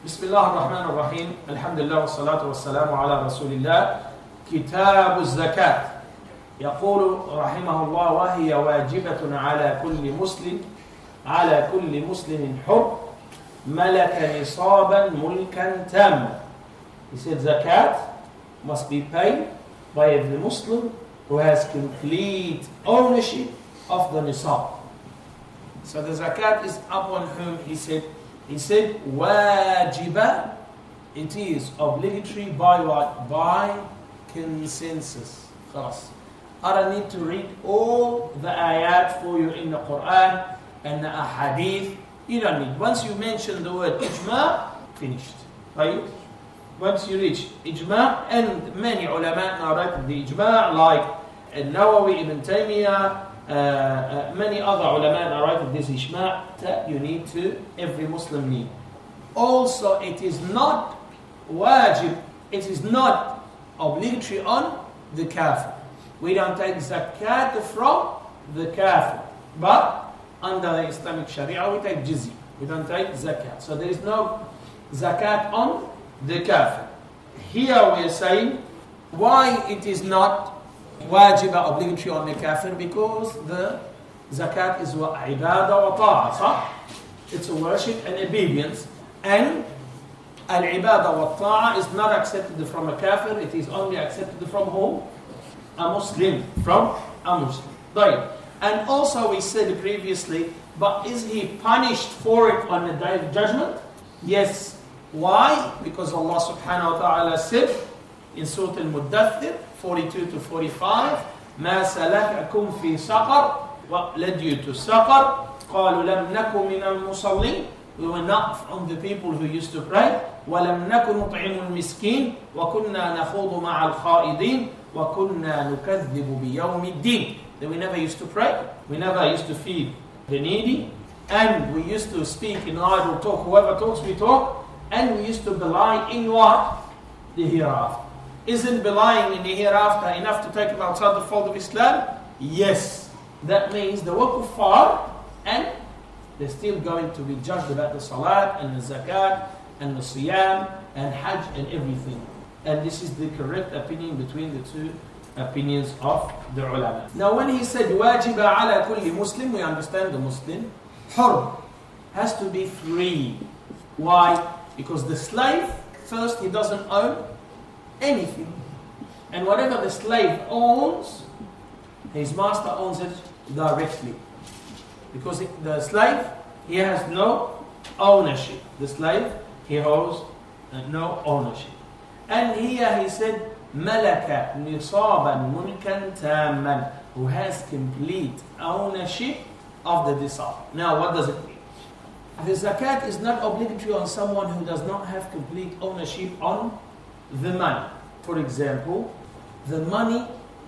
بسم الله الرحمن الرحيم الحمد لله والصلاة والسلام على رسول الله كتاب الزكاة يقول رحمه الله وهي واجبة على كل مسلم حر ملك نصابا ملكا تاما. He said zakat must be paid by every Muslim who has complete ownership of the nisab. So the zakat is upon whom he said wajiba, it is obligatory by what? By consensus. خلاص. I don't need to read all the ayat for you in the Quran and the ahadith. You don't need. Once you mention the word ijma, finished. Right? Once you reach ijma, and many ulama narrated the ijma, like Nawawi, Ibn Taymiyyah, many other ulama narrated this ijma that you need to, every Muslim need. Also, it is not wajib, it is not obligatory on the kafir. We don't take zakat from the kafir, but under the Islamic Sharia we take jizya. We don't take zakat. So there is no zakat on the kafir. Here we are saying why it is not wajib or obligatory on the kafir, because the zakat is ibadah wa ta'a, صح? It's a worship and obedience, and al-ibadah wa ta'a is not accepted from a kafir, it is only accepted from whom? A Muslim, from a Muslim. Right. And also we said previously, but is he punished for it on the day of judgment? Yes. Why? Because Allah subhanahu wa ta'ala said in Surah Al-Muddathir 42 to 45, ما سلككم في سقر, what led you to Saqar? قالوا لم نكن من المصلين, we were not from the people who used to pray. ولم نكن نطعم المسكين وكنا نخوض مع الخائضين وكنا نكذب بيوم الدين. That we never used to pray, we never used to feed the needy, and we used to speak in idle talk, whoever talks we talk, and we used to belie in what? The hereafter. Isn't belying in the hereafter enough to take it outside the fold of Islam? Yes. That means the were kuffar, and they're still going to be judged about the salat and the zakat and the siyam and hajj and everything. And this is the correct opinion between the two opinions of the ulama. Now when he said wajiba ala kulli muslim, we understand the Muslim hur has to be free. Why? Because the slave, first, he doesn't own anything, and whatever the slave owns, his master owns it directly, because the slave, he has no ownership. The slave, he holds no ownership. And here he said malaka nisaban mulkan tamman, who has complete ownership of the nisab. Now what does it mean? The zakat is not obligatory on someone who does not have complete ownership on the money. For example, the money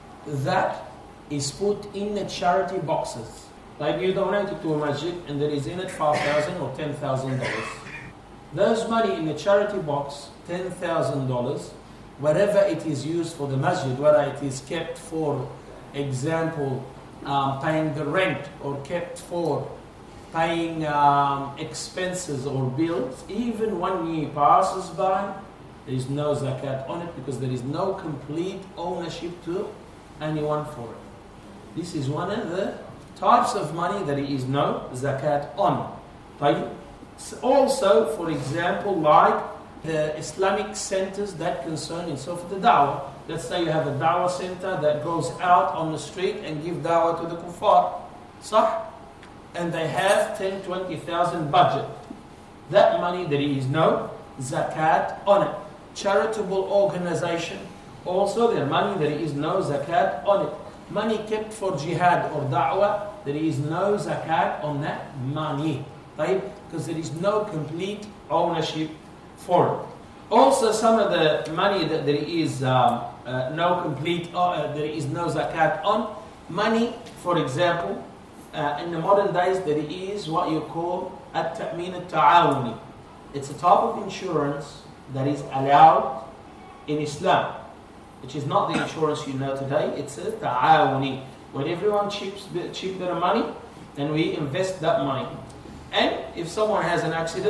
that is put in the charity boxes. Like you donate it to a masjid and there is in it $5,000 or $10,000. Those money in the charity box, $10,000, whatever it is used for the masjid, whether it is kept for example, paying the rent, or kept for paying expenses or bills, even 1 year passes by, there is no zakat on it, because there is no complete ownership to anyone for it. This is one of the types of money that there is no zakat on. Right? Also, for example, like the Islamic centers that concern itself with the da'wah. Let's say you have a da'wah center that goes out on the street and give da'wah to the kuffar. Sah? And they have 10,000-20,000 budget. That money, there is no zakat on it. Charitable organization, also their money, there is no zakat on it. Money kept for jihad or da'wah, there is no zakat on that money, right? Because there is no complete ownership for it. Also, some of the money that there is there is no zakat on, money, for example, in the modern days, there is what you call at-ta'min al-ta'awuni. It's a type of insurance that is allowed in Islam, which is not the insurance you know today. It's a ta'awuni, where everyone chips their money and we invest that money. And if someone has an accident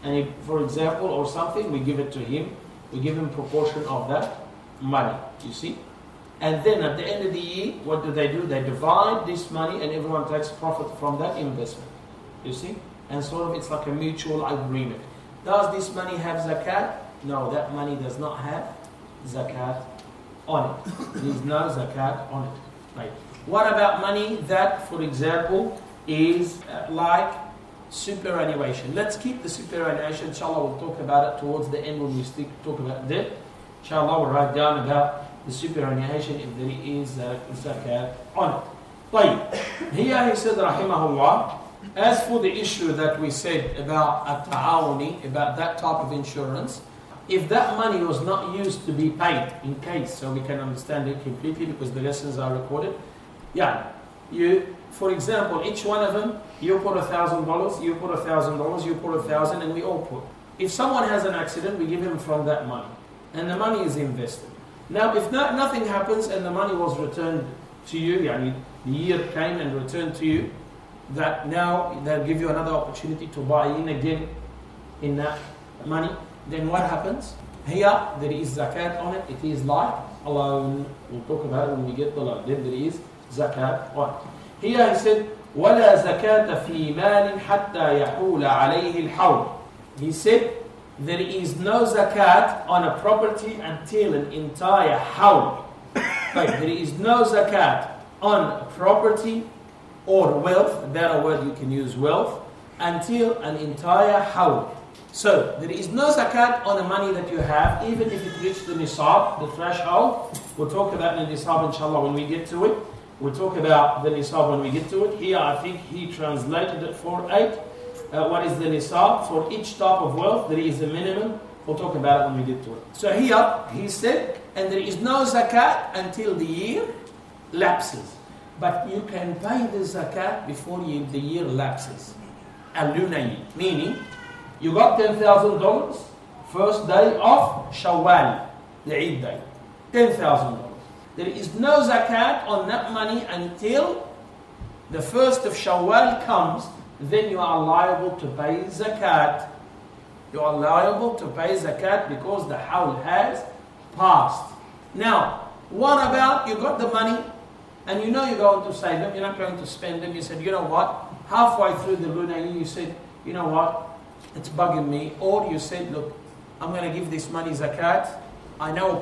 and if, for example, or something, we give it to him. We give him proportion of that money, you see. And then at the end of the year, what do? They divide this money and everyone takes profit from that investment, you see. And sort of it's like a mutual agreement. Does this money have zakat? No, that money does not have zakat on it. There is no zakat on it. Right. What about money that, for example, is like superannuation? Let's keep the superannuation. Inshallah, we'll talk about it towards the end when we talk about debt. Inshallah, we'll write down about the superannuation if there is zakat on it. Right. Here he said, rahimahullah, as for the issue that we said about at-ta'awuni, about that type of insurance, if that money was not used to be paid, in case, so we can understand it completely because the lessons are recorded. Yeah, you, for example, each one of them, you put $1,000, you put $1,000, you put 1,000, and we all put. If someone has an accident, we give him from that money, and the money is invested. Now, if nothing happens and the money was returned to you, yani the year came and returned to you, that now they'll give you another opportunity to buy in again in that money, then what happens? Here, there is zakat on it. It is like a loan. We'll talk about it when we get the loan. Then there is zakat on it. Here he said, وَلَا زَكَاةَ فِي مَالٍ حَتَّى يَحُولَ عَلَيْهِ الْحَوْلِ. He said, there is no zakat on a property until an entire hawl. Right, there is no zakat on property or wealth, a better word you can use, wealth, until an entire hawl. So, there is no zakat on the money that you have, even if it reached the nisab, the threshold. We'll talk about the nisab inshallah when we get to it. We'll talk about the nisab when we get to it. Here I think he translated it for 8. What is the nisab? For each type of wealth, there is a minimum. We'll talk about it when we get to it. So here, he said, and there is no zakat until the year lapses. But you can pay the zakat before the year lapses. Al-lunar year, meaning, you got $10,000, first day of Shawwal, the Eid day. $10,000. There is no zakat on that money until the first of Shawwal comes. Then you are liable to pay zakat. You are liable to pay zakat because the hawl has passed. Now, what about you got the money and you know you're going to save them, you're not going to spend them. You said, you know what, halfway through the lunar year, you said, you know what, it's bugging me. Or you said, look, I'm going to give this money zakat. I know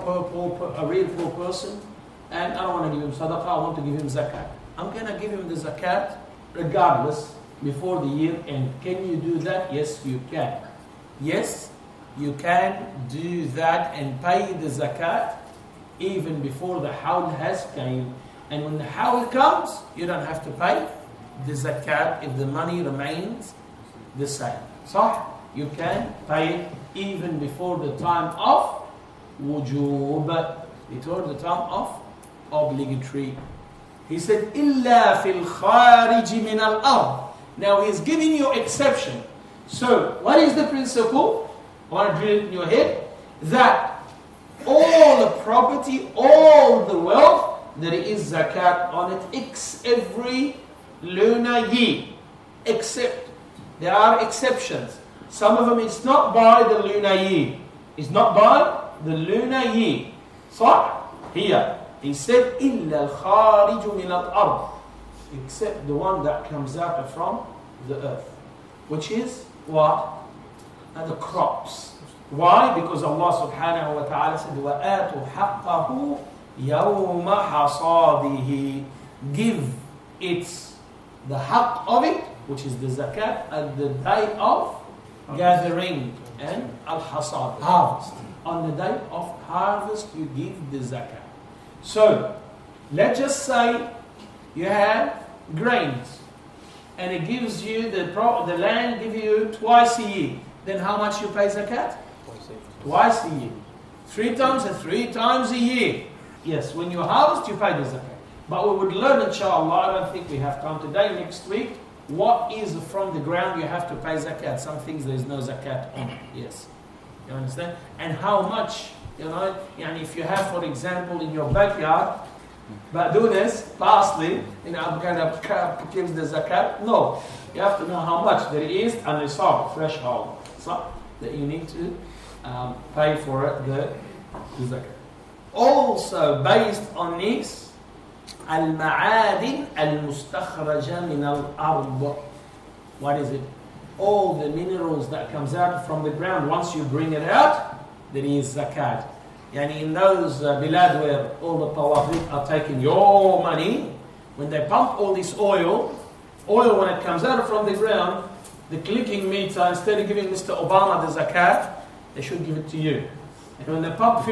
a real poor person and I don't want to give him sadaqah, I want to give him zakat. I'm going to give him the zakat regardless before the year end. Can you do that? Yes, you can. Yes, you can do that and pay the zakat even before the hawl has came. And when the hawl comes, you don't have to pay the zakat if the money remains the same. So, you can pay it even before the time of wujub, before the time of obligatory. He said, إِلَّا فِي الْخَارِجِ مِنَ الْأَرْضِ. Now he's giving you exception. So, what is the principle? I want to drill it in your head. That all the property, all the wealth, there is zakat on it every lunar year. Except, there are exceptions. Some of them it's not by the lunar year. It's not by the lunar year. So, here, he said, إِلَّا الْخَارِجُ مِنَ الْأَرْضِ. Except the one that comes out from the earth. Which is what? The crops. Why? Because Allah subhanahu wa ta'ala said, وَآتُوا حَقَّهُ يَوْمَ حَصَادِهِ. Give it the haqq of it, which is the zakat, at the day of gathering and al-hasad, harvest. On the day of harvest, you give the zakat. So, let's just say you have grains and it gives you, the land gives you twice a year. Then how much you pay zakat? Twice a year. 3 times a year. Yes, when you harvest, you pay the zakat. But we would learn, inshallah, I don't think we have time today, next week, what is from the ground you have to pay zakat. Some things there is no zakat on. Yes. You understand? And how much, and if you have, for example, in your backyard, Baqdunis, parsley, I'm going to give the zakat. No, you have to know how much there is and nisab, threshold, so that you need to pay for it, the zakat. Also based on this, al-ma'adin al-mustakhraja min al-ard. What is it? All the minerals that comes out from the ground, once you bring it out, there is zakat. Yani in those bilad where all the tawafit are taking your money, when they pump all this oil when it comes out from the ground, the clicking meter, instead of giving Mr. Obama the zakat, they should give it to you. And when they pump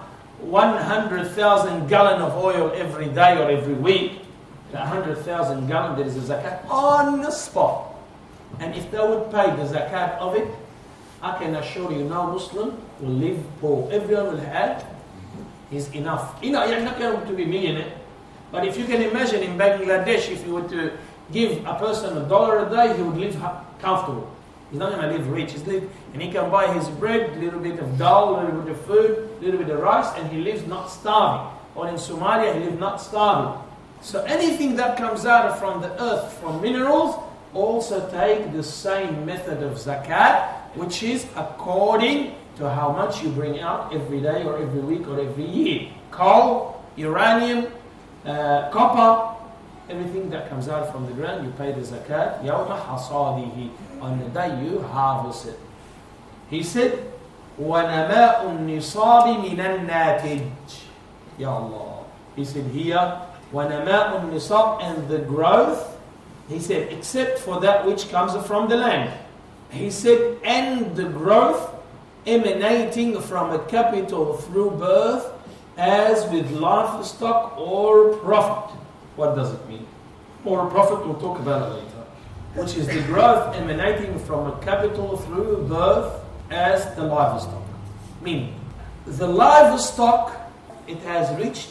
100,000 gallon of oil every day or every week, 100,000 gallon, there is a zakat on the spot. And if they would pay the zakat of it, I can assure you, no Muslim will live poor. Everyone will have is enough. You're not going to be millionaire. But if you can imagine in Bangladesh, if you were to give a person $1 a day, he would live comfortable. He's not going to live rich. And he can buy his bread, a little bit of dal, a little bit of food, a little bit of rice, and he lives not starving. Or in Somalia, he lives not starving. So anything that comes out from the earth, from minerals, also take the same method of zakat, which is according to how much you bring out every day or every week or every year. Coal, uranium, copper, everything that comes out from the ground, you pay the zakat. يَوْمَ حَصَادِهِ, on the day you harvest it. He said, وَنَمَاءُ النِّصَابِ مِنَ النَّاتِجِ. Ya Allah. He said here, وَنَمَاءُ النِّصَابِ, and the growth, he said, except for that which comes from the land. He said, and the growth emanating from a capital through birth, as with livestock or profit. What does it mean? Or profit, we'll talk about it later. Which is the growth emanating from a capital through birth as the livestock. Meaning, the livestock, it has reached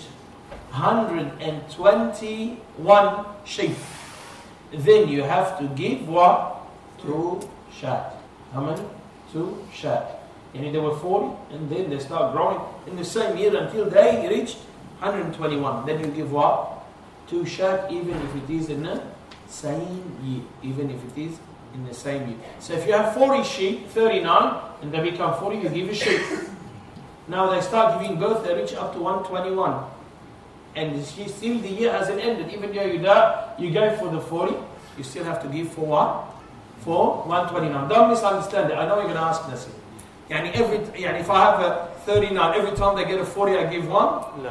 121 sheep. Then you have to give what? 2 shat. How many? 2 shat. And there were 40, and then they start growing in the same year until they reached 121. Then you give what? 2 shat, even if it is in the same year. Even if it is in the same year. So if you have 40 sheep, 39, and they become 40, you give a sheep. Now they start giving birth, they reach up to 121. And still the year hasn't ended. Even though you die, you go for the 40, you still have to give for what? For 129. Don't misunderstand it. I know you're going to ask this. If I have a 39, every time they get a 40, I give one? No.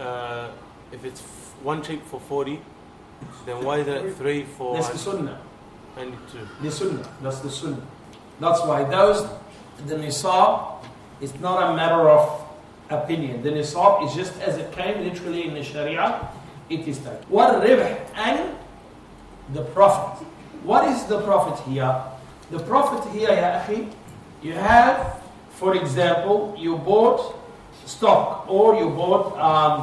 If it's 1 sheep for 40, then why is it 3 for... That's the sunnah. And 2. The sunnah. That's the sunnah. That's why the nisab, is not a matter of opinion. The nisab is just as it came literally in the sharia, it is that. What ribh, and the profit. What is the profit here? The profit here, ya akhi, you have, for example, you bought stock or you bought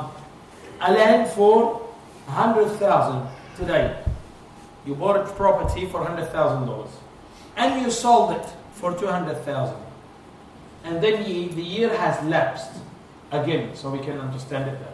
a land for 100,000 today. You bought a property for $100,000 and you sold it for 200,000. And then the year has lapsed again, so we can understand it better.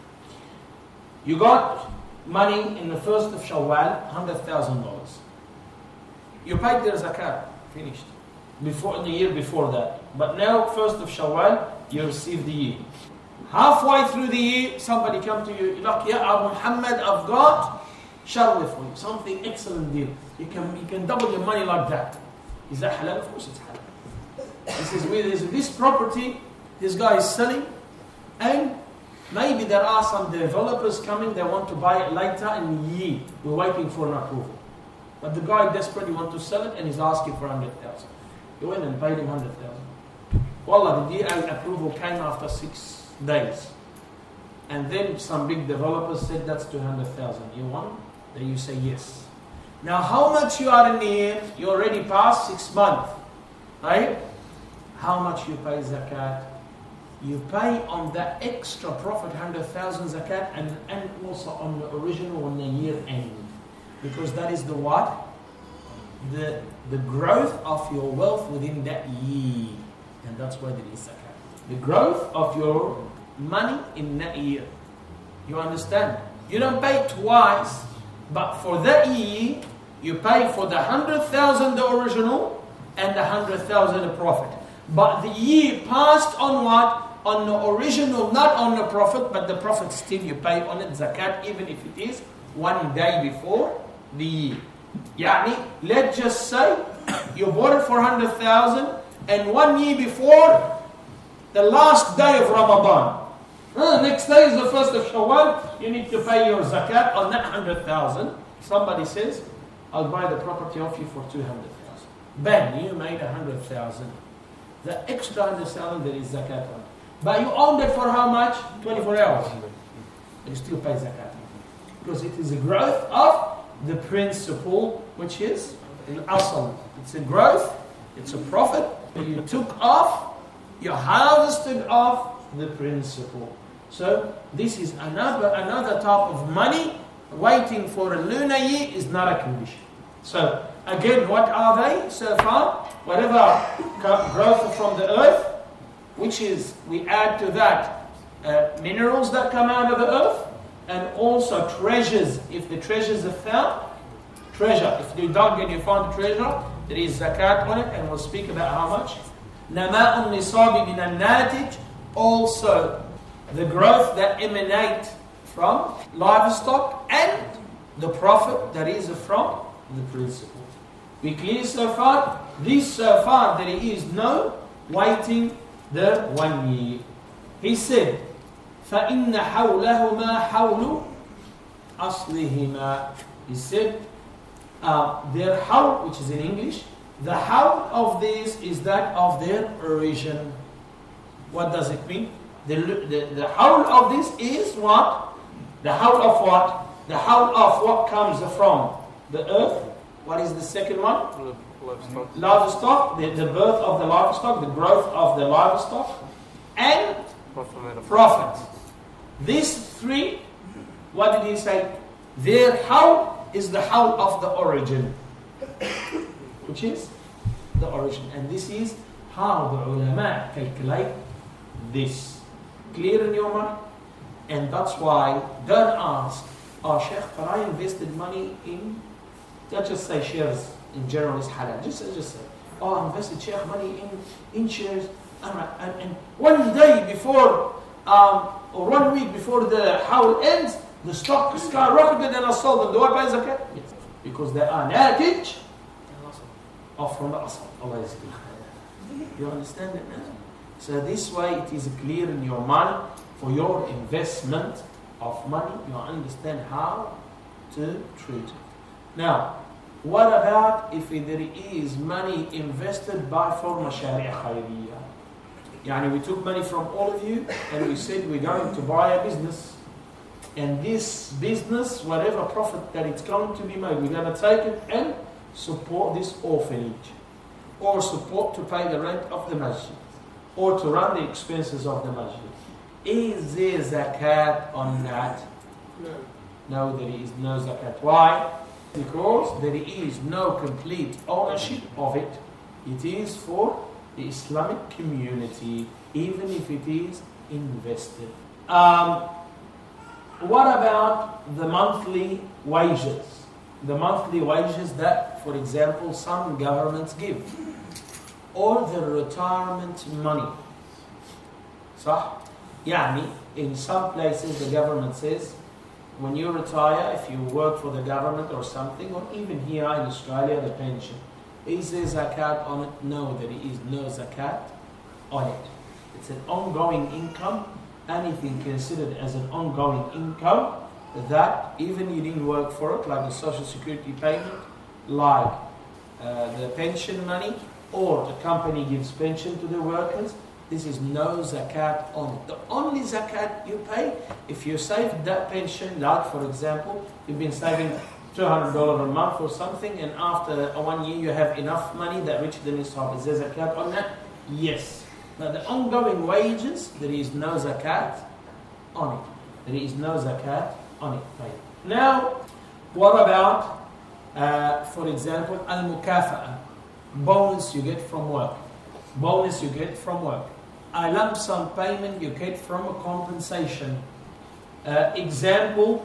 You got money in the 1st of Shawwal, $100,000. You paid their zakat, finished. Before the year before that. But now, 1st of Shawwal, you receive the year. Halfway through the year, somebody come to you, like, Ya Abu Muhammad, I've got sharwi for you, something excellent deal. You can double your money like that. Is that halal? Of course it's halal. He says, with this property, this guy is selling, and maybe there are some developers coming, they want to buy it later in year. We're waiting for an approval. But the guy desperately wants to sell it and he's asking for 100,000. You went and paid him 100,000. Wallah, the DL approval came after 6 days. And then some big developers said that's 200,000. You want? Then you say yes. Now how much you are in the year? You already passed 6 months. Right? How much you pay zakat? You pay on that extra profit 100,000 zakat and also on the original on the year end. Because that is the what? The growth of your wealth within that year. And that's why there is zakat. The growth of your money in that year. You understand? You don't pay twice, but for that year, you pay for the 100,000 the original and the 100,000 the profit. But the year passed on what? On the original, not on the profit, but the profit still you pay on it zakat, even if it is one day before the year. Yani, let's just say you bought it for 100,000 and 1 year before the last day of Ramadan. Next day is the 1st of Shawwal, you need to pay your zakat on that 100,000. Somebody says, I'll buy the property off you for 200,000. Bang, you made 100,000. The extra 100,000 there is zakat on. But you owned it for how much? 24 hours. You still pay zakat. Because it is a growth of the principle, which is an asal. It's a growth, it's a profit. You took off, you harvested off the principle. So this is another type of money. Waiting for a lunar year is not a condition. So again, what are they so far? Whatever growth from the earth, which is, we add to that minerals that come out of the earth, and also treasures, if the treasures are found. Treasure, if you dug and you found treasure, there is zakat on it, and we'll speak about how much. Nama'un nisabi min al-natij, also the growth that emanate from livestock and the profit that is from the principle. We clear so far? This so far there is no waiting the 1 year. He said, فَإِنَّ حَوْلَهُمَا حَوْلُ أَصْلِهِمَا. He said, their hawl, which is in English, the hawl of this is that of their origin. What does it mean? The hawl of this is what? The hawl of what? The hawl of what comes from the earth. What is the second one? Livestock. Livestock, the birth of the livestock, the growth of the livestock, and profit. These three, what did he say? Their hawl is the hawl of the origin, which is the origin. And this is how the ulama calculate this. Clear in your mind? And that's why, don't ask, oh Sheikh, but I invested money in, let's just say shares in general is halal. Just say, oh, I invested Sheikh money in shares. And 1 day before, or 1 week before the hawl ends, the stock skyrocketed and I sold them. Do I pay zakat? Yes. Because they are natij or from the asal. Allah is clear. You understand it now? So this way it is clear in your mind for your investment of money. You understand how to treat it. Now, what about if there is money invested by for mashari' khayriyah? Yani we took money from all of you and we said we're going to buy a business. And this business, whatever profit that it's going to be made, we're going to take it and support this orphanage. Or support to pay the rent of the masjid. Or to run the expenses of the masjid. Is there zakat on that? No, there is no zakat. Why? Because there is no complete ownership of it. It is for the Islamic community, even if it is invested. What about the monthly wages? The monthly wages that, for example, some governments give. Or the retirement money. صح? يعني, in some places the government says, when you retire, if you work for the government or something, or even here in Australia, the pension, is there zakat on it? No, there is no zakat on it. It's an ongoing income. Anything considered as an ongoing income that even you didn't work for it, like the social security payment, like the pension money, or the company gives pension to the workers, this is no zakat on it. The only zakat you pay, if you save that pension, like for example, you've been saving $200 a month or something, and after 1 year you have enough money that reaches the nisab. Is there zakat on that? Yes. Now the ongoing wages, there is no zakat on it. There is no zakat on it. Now, what about, for example, al-mukafa'a, bonus you get from work. Bonus you get from work. A lump sum payment you get from a compensation. Example,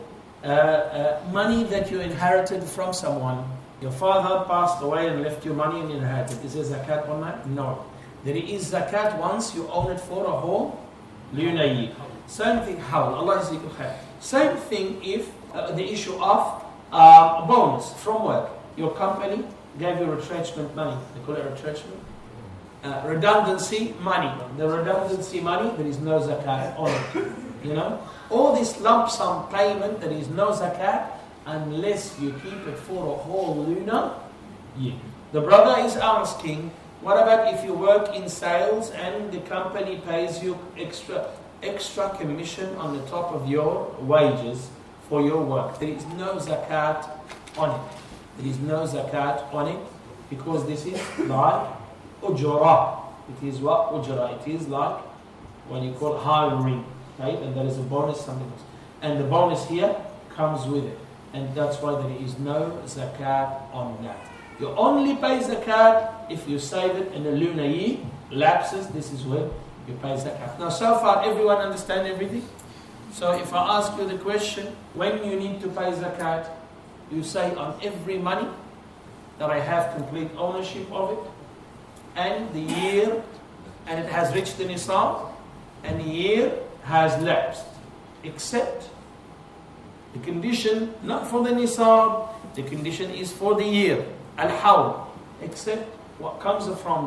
money that you inherited from someone. Your father passed away and left you money and you inherited. Is there zakat on that? No. There is zakat once you own it for a whole lunar year. Same thing, how? Allah is khair. Same thing if the issue of bonus from work. Your company gave you retrenchment money. They call it retrenchment. Redundancy money. The redundancy money, there is no zakat on it. You know? All this lump sum payment, there is no zakat unless you keep it for a whole lunar year. The brother is asking, what about if you work in sales and the company pays you extra commission on the top of your wages for your work? There is no zakat on it. There is no zakat on it because this is like ujra. It is what? Ujra. It is like when you call hiring, right? And there is a bonus, something else. And the bonus here comes with it. And that's why there is no zakat on that. You only pay zakat if you save it in a lunar year, lapses, this is when you pay zakat. Now so far everyone understand everything? So if I ask you the question, when you need to pay zakat, you say on every money that I have complete ownership of it, and the year, and it has reached the nisab, and the year has lapsed, except the condition not for the nisab, the condition is for the year, al-hawl, except what comes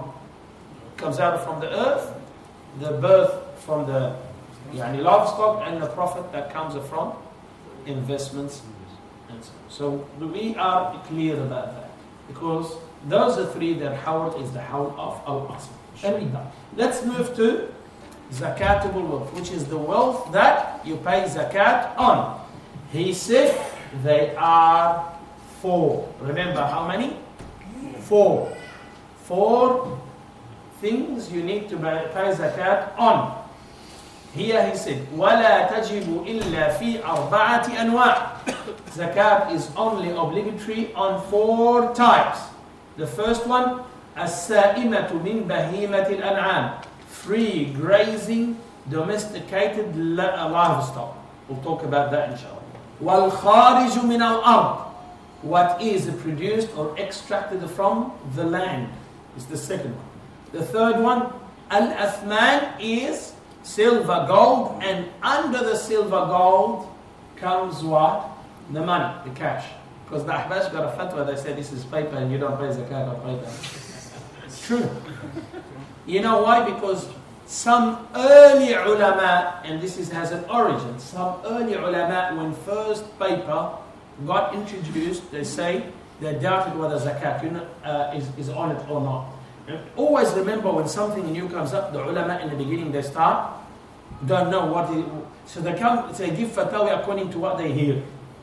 out from the earth, the birth from the livestock, and the profit that comes from investments. And so we are clear about that, because those are three, their hawl is the hawl of al-asl. Let's move to zakatable wealth, which is the wealth that you pay zakat on. He said they are 4. Remember how many? 4. 4 things you need to pay zakat on. Here he said, وَلَا تَجِبُ إِلَّا فِي أَرْبَعَةِ أَنْوَاعٍ. Zakat is only obligatory on 4 types. The first one, السَّائِمَةُ مِنْ بَهِيمَةِ الْأَنْعَامِ. Free grazing, domesticated livestock. We'll talk about that inshallah. وَالْخَارِجُ مِنَ الْأَرْضِ. What is produced or extracted from the land is the second one. The third one, al-athman, is silver, gold, and under the silver gold comes what? The money, the cash. Because the Ahbash got a fatwa, they say this is paper and you don't pay zakat on paper. It's true. You know why? Because some early ulama, and this has an origin, some early ulama, when first paper got introduced, they say they doubted whether zakat is on it or not. And always remember, when something new comes up, the ulama in the beginning, they don't know what it, so they give fatwa according to what they hear.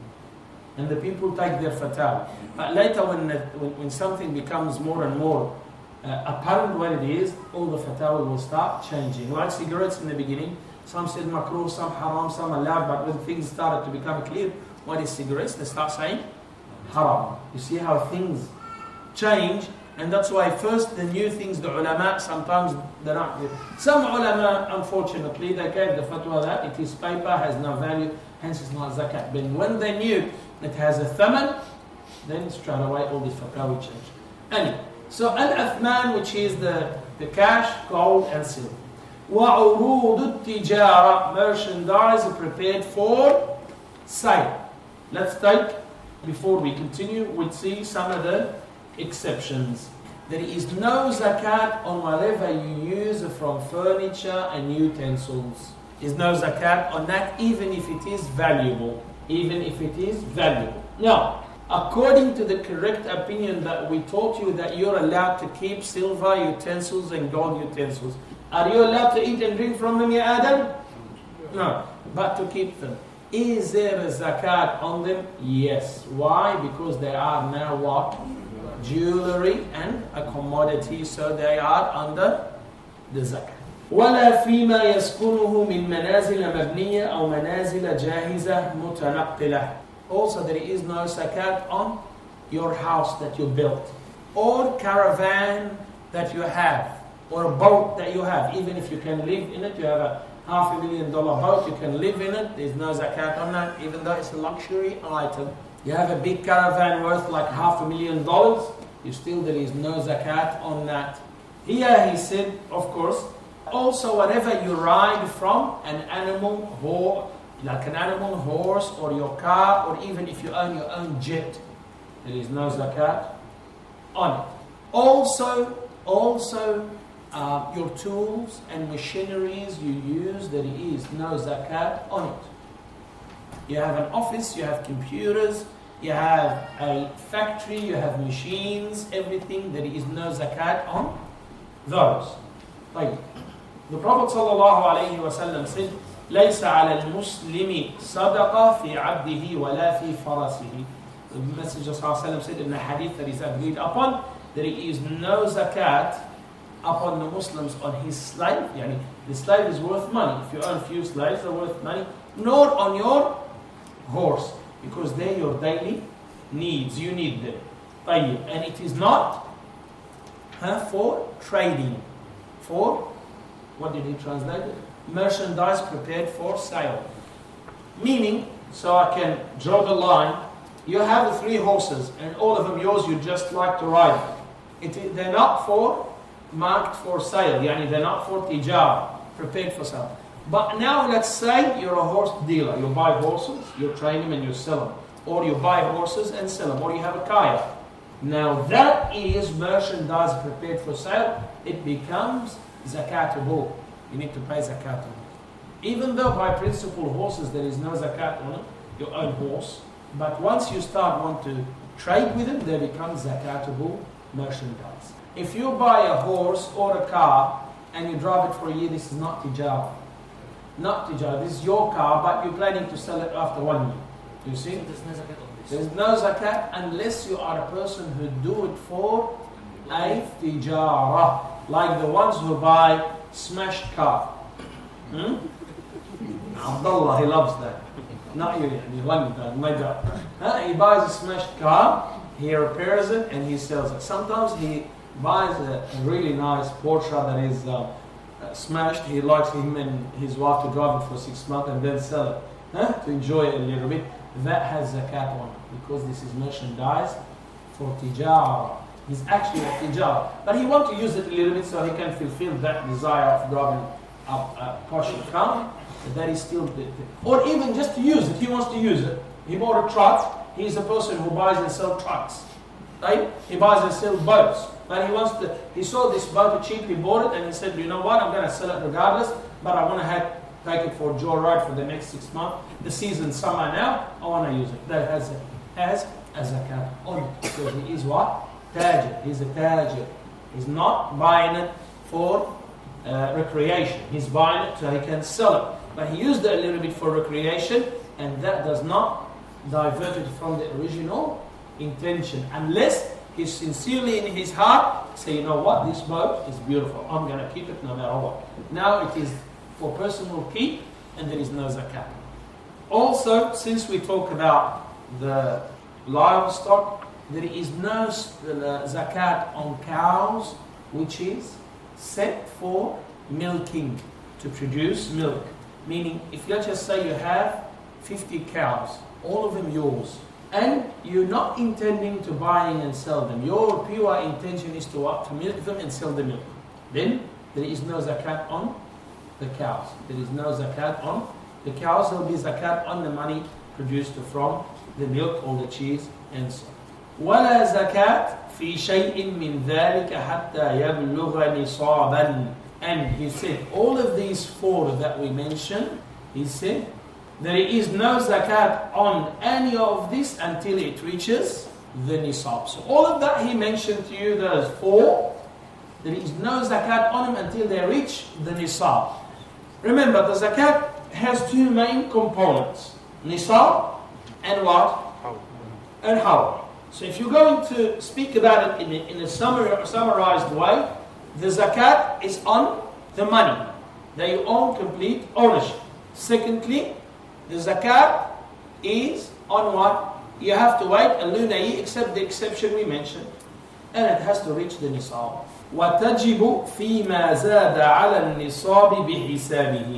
And the people take their fatwa. But later when something becomes more and more apparent what it is, all the fatwa will start changing. Like cigarettes in the beginning, some said makruh, some haram, some allowed, but when things started to become clear, what is cigarettes, they start saying haram. You see how things change, and that's why first the new things, the ulama, sometimes they're not good. Some ulama, unfortunately, they gave the fatwa that it is paper, has no value, hence it's not zakat. But when they knew it has a thaman, then straight away all this fatwa will change. Anyway, so al-athman, which is the cash, gold and silver. وَعُرُوضُ التِّجَارَةِ, merchandise prepared for sale. Let's take, before we continue, we'll see some of the exceptions. There is no zakat on whatever you use from furniture and utensils. There is no zakat on that, even if it is valuable. Even if it is valuable. Now, according to the correct opinion that we taught you, that you're allowed to keep silver utensils and gold utensils. Are you allowed to eat and drink from them, ya Adam? No, but to keep them. Is there a zakat on them? Yes. Why? Because they are now what? Jewelry and a commodity, so they are under the zakat. ولا فيما يسكنه من منازل مبنية أو منازل جاهزة متنقلة. Also, there is no zakat on your house that you built, or caravan that you have, or a boat that you have. Even if you can live in it, you have $500,000 boat, you can live in it, there's no zakat on that, even though it's a luxury item. You have a big caravan worth like $500,000, there is no zakat on that. Here he said, of course, also whatever you ride from an animal, like an animal, horse, or your car, or even if you own your own jet, there is no zakat on it. Also, your tools and machineries you use, there is no zakat on it. You have an office, you have computers, you have a factory, you have machines, everything, there is no zakat on those. Right. The Prophet ﷺ said, لَيْسَ عَلَى الْمُسْلِمِ صَدَقَةٌ فِي عَبْدِهِ وَلَا فِي فَرَسِهِ. The Messenger ﷺ said in the hadith that is agreed upon, there is no zakat upon the Muslims on his slave. Yani, the slave is worth money. If you own a few slaves, they're worth money. Nor on your horse, because they're your daily needs. You need them. And it is not for trading. For, what did he translate it? Merchandise prepared for sale. Meaning, so I can draw the line, you have the 3 horses and all of them yours, you just like to ride. They're not marked for sale, yani they're not for tijar, prepared for sale. But now let's say you're a horse dealer, you buy horses, you train them and you sell them. Or you buy horses and sell them, or you have a kayak. Now that is merchandise prepared for sale, it becomes zakatable. You need to pay zakat on it. Even though by principle horses there is no zakat on it, your own horse, but once you want to trade with them, they become zakatable merchandise. If you buy a horse or a car and you drive it for a year, this is not tijara. Not tijara, this is your car, but you're planning to sell it after 1 year. You see? So there's no zakat on this. There's no zakat unless you are a person who do it for a tijara, like the ones who buy smashed car. Abdullah, he loves that. Not you, my God. He buys a smashed car, he repairs it and he sells it. Sometimes he buys a really nice Porsche that is smashed. He likes him and his wife to drive it for 6 months and then sell it to enjoy it a little bit. That has zakat on it because this is merchandise for tijara. He's actually a tijara, but he wants to use it a little bit so he can fulfill that desire of driving a Porsche car. That is still, or even just to use it. He wants to use it. He bought a truck. He's a person who buys and sells trucks, right? He buys and sells boats, but he saw this boat cheap. He bought it and he said, you know what? I'm going to sell it regardless, but I want to take it for a joyride for the next 6 months. The season's summer now. I want to use it. That has a zakat on it because he is what? Tajir. He's a tajir. He's not buying it for recreation. He's buying it so he can sell it. But he used it a little bit for recreation, and that does not divert it from the original intention, unless he's sincerely in his heart say, you know what, this boat is beautiful, I'm going to keep it no matter what. Now it is for personal keep, and there is no zakat. Also, since we talk about the livestock, there is no zakat on cows, which is set for milking, to produce milk. Meaning, if let's just say you have 50 cows, all of them yours, and you're not intending to buy and sell them, your pure intention is to milk them and sell the milk, then there is no zakat on the cows. There is no zakat on the cows. There will be zakat on the money produced from the milk or the cheese and so on. وَلَا زَكَاةٍ فِي شَيْءٍ مِّن ذَلِكَ حَتَّى يَبْلُغَ نِصَابًا. And he said, all of these 4 that we mentioned, he said, there is no zakat on any of this until it reaches the nisab. So all of that he mentioned to you, those 4, there is no zakat on them until they reach the nisab. Remember, the zakat has 2 main components, nisab and what? And how. So if you're going to speak about it in a summarized way, the zakat is on the money that you own, complete ownership. Secondly, the zakat is on what? You have to wait a lunar year, except the exception we mentioned, and it has to reach the nisab. وَتَجِبُ فِي مَا زَادَ عَلَى النِّصَابِ بِحِسَابِهِ.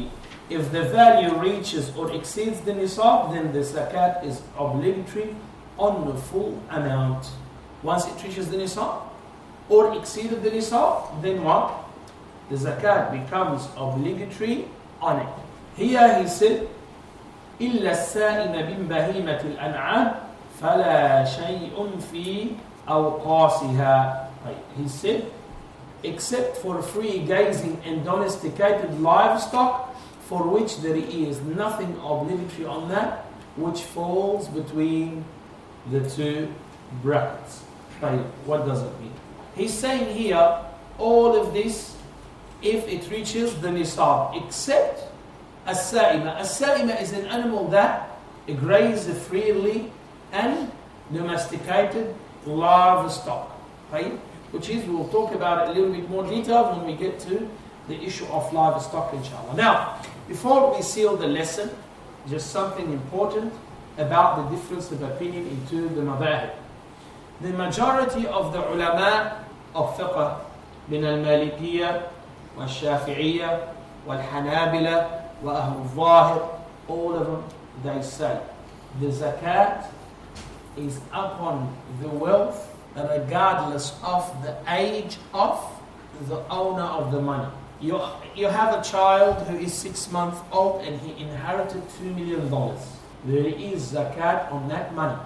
If the value reaches or exceeds the nisab, then the zakat is obligatory on the full amount. Once it reaches the nisab or exceeded the nisab, then what? The zakat becomes obligatory on it. Here he said, إِلَّا السَّائِمَ مِنْ بَهِيمَةِ الْأَنْعَامِ فَلَا شَيْءٌ فِي أَوْقَاسِهَا. He said, except for free grazing and domesticated livestock, for which there is nothing obligatory on that, which falls between the two brackets. What does it mean? He's saying here, all of this, if it reaches the nisab, except as-sa'ima. As-sa'ima is an animal that grazes freely and domesticated livestock. Right? Which is, we'll talk about it a little bit more detail when we get to the issue of livestock, inshallah. Now, before we seal the lesson, just something important about the difference of opinion into the madhahib. The majority of the ulama of fiqh, من المالكية والشافعية والحنابلة وأهل الظاهر, all of them, they say the zakat is upon the wealth regardless of the age of the owner of the money. You have a child who is 6 months old and he inherited $2 million. There is zakat on that money.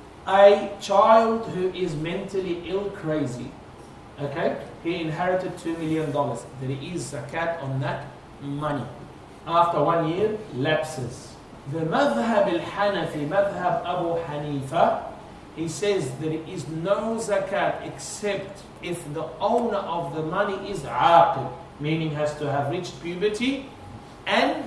A child who is mentally ill, crazy, okay, he inherited $2 million. There is zakat on that money. After 1 year, lapses. The madhhab al-Hanafi, madhhab Abu Hanifa, he says there is no zakat except if the owner of the money is aqil, meaning has to have reached puberty and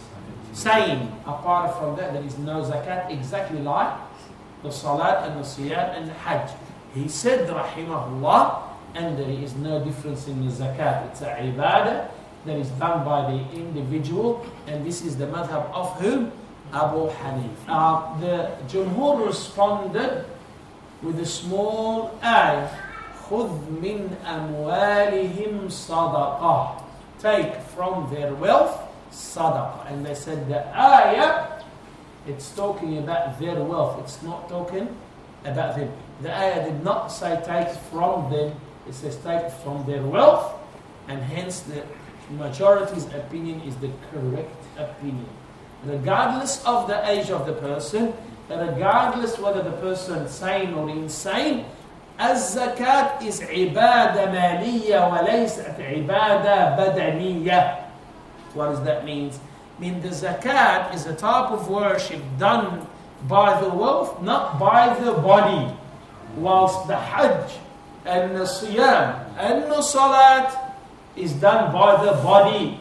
sane. Apart from that, there is no zakat, exactly like the salat and the siyam and the hajj. He said, rahimahullah, and there is no difference in the zakat. It's a ibadah that is done by the individual, and this is the madhab of whom? Abu Hanif. The Jumhur responded with a small ayah, خُذْ مِنْ أَمْوَالِهِمْ صَدَقَةً. Take from their wealth sadaqah. And they said the ayah, it's talking about their wealth. It's not talking about them. The ayah did not say take from them. It says take from their wealth. And hence the majority's opinion is the correct opinion. Regardless of the age of the person, regardless whether the person is sane or insane, الزكاة is عبادة مالية وليست عبادة بدنية. What does that mean? The zakat is a type of worship done by the wealth, not by the body. Whilst the hajj and the siyam and the salat is done by the body.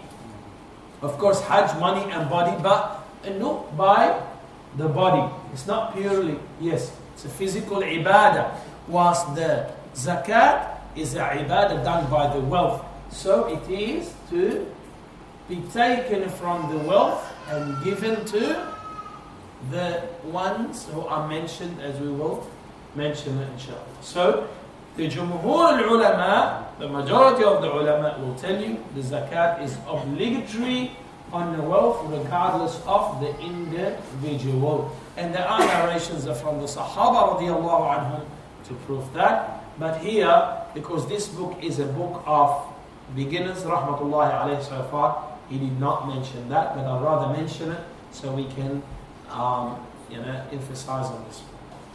Of course, hajj, money and body, but not by the body. It's not purely, yes, it's a physical ibadah. Whilst the zakat is an ibadah done by the wealth. So it is to be taken from the wealth and given to the ones who are mentioned, as we will mention it inshallah. So the Jumhur al-Ulama, the majority of the ulama will tell you the zakat is obligatory on the wealth regardless of the individual. And there are narrations from the Sahaba radiallahu anhum to prove that. But here, because this book is a book of beginners, rahmatullahi alayhi so far, he did not mention that, but I'd rather mention it so we can emphasize on this.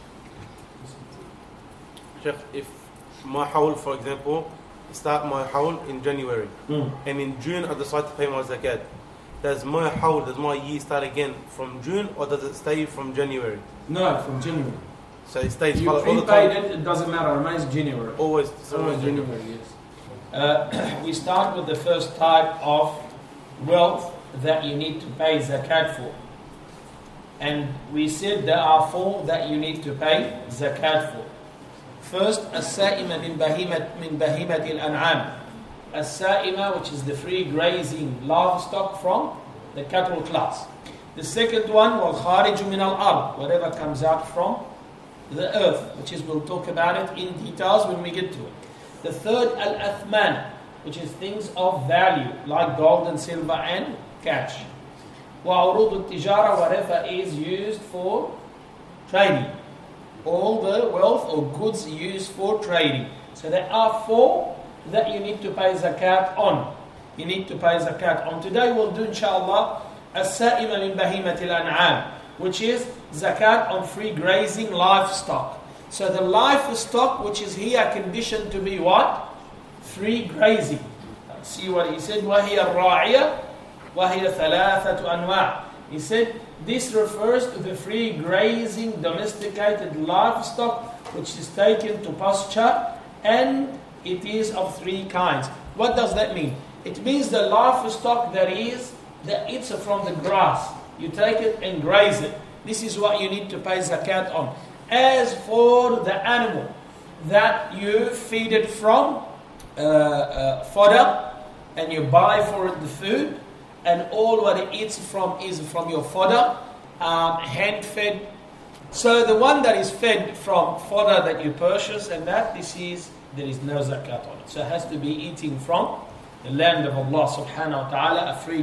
Sheikh, if my hawl, for example, start my hawl in January, and in June I decide to pay my zakat, does my hawl, does my year start again from June, or does it stay from January? No, from January. So it stays you prepaid it, it doesn't matter, it remains January. Always January, yes. We start with the first type of wealth that you need to pay zakat for. And we said there are 4 that you need to pay zakat for. First, as-sa'ima min bahimati al-an'am. As-sa'ima, which is the free grazing livestock from the cattle class. The second one, wal-khariju min al-ard, whatever comes out from the earth, which is, we'll talk about it in details when we get to it. The third, al-athman, which is things of value, like gold and silver and cash. وعروض التجارة, whatever is used for trading. All the wealth or goods used for trading. So there are 4 that you need to pay zakat on. You need to pay zakat on. Today we'll do inshallah السائمة من بهيمة الأنعام, which is zakat on free grazing livestock. So the livestock which is here conditioned to be what? Free grazing. See what he said, وهي الراعية وهي ثلاثة أنواع. He said this refers to the free grazing domesticated livestock which is taken to pasture, and it is of 3 kinds. What does that mean? It means the livestock that eats from the grass. You take it and graze it. This is what you need to pay zakat on. As for the animal that you feed it from fodder, and you buy for it the food, and all what it eats from is from your fodder, hand fed. So the one that is fed from fodder that you purchase, and there is no zakat on it. So it has to be eating from the land of Allah subhanahu wa ta'ala, a free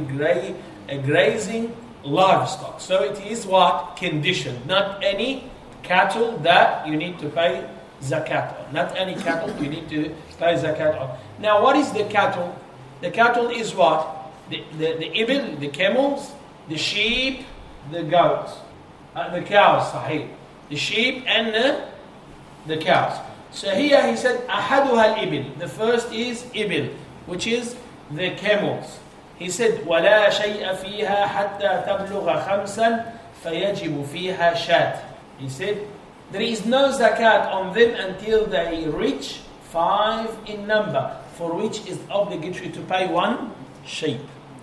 grazing livestock. So it is what? Conditioned. Not any cattle that you need to pay zakat on. Not any cattle you need to pay zakat on. Now what is the cattle? The cattle is what? The ibil, the camels, the sheep, the goats, the cows, sahih. The sheep and the cows. So here he said, أحدها الإبل. The first is ibil, which is the camels. He said, ولا شيء فيها حتى تبلغ 5 فيجب فيها شاة. He said, there is no zakat on them until they reach 5 in number, for which is obligatory to pay 1 sheep.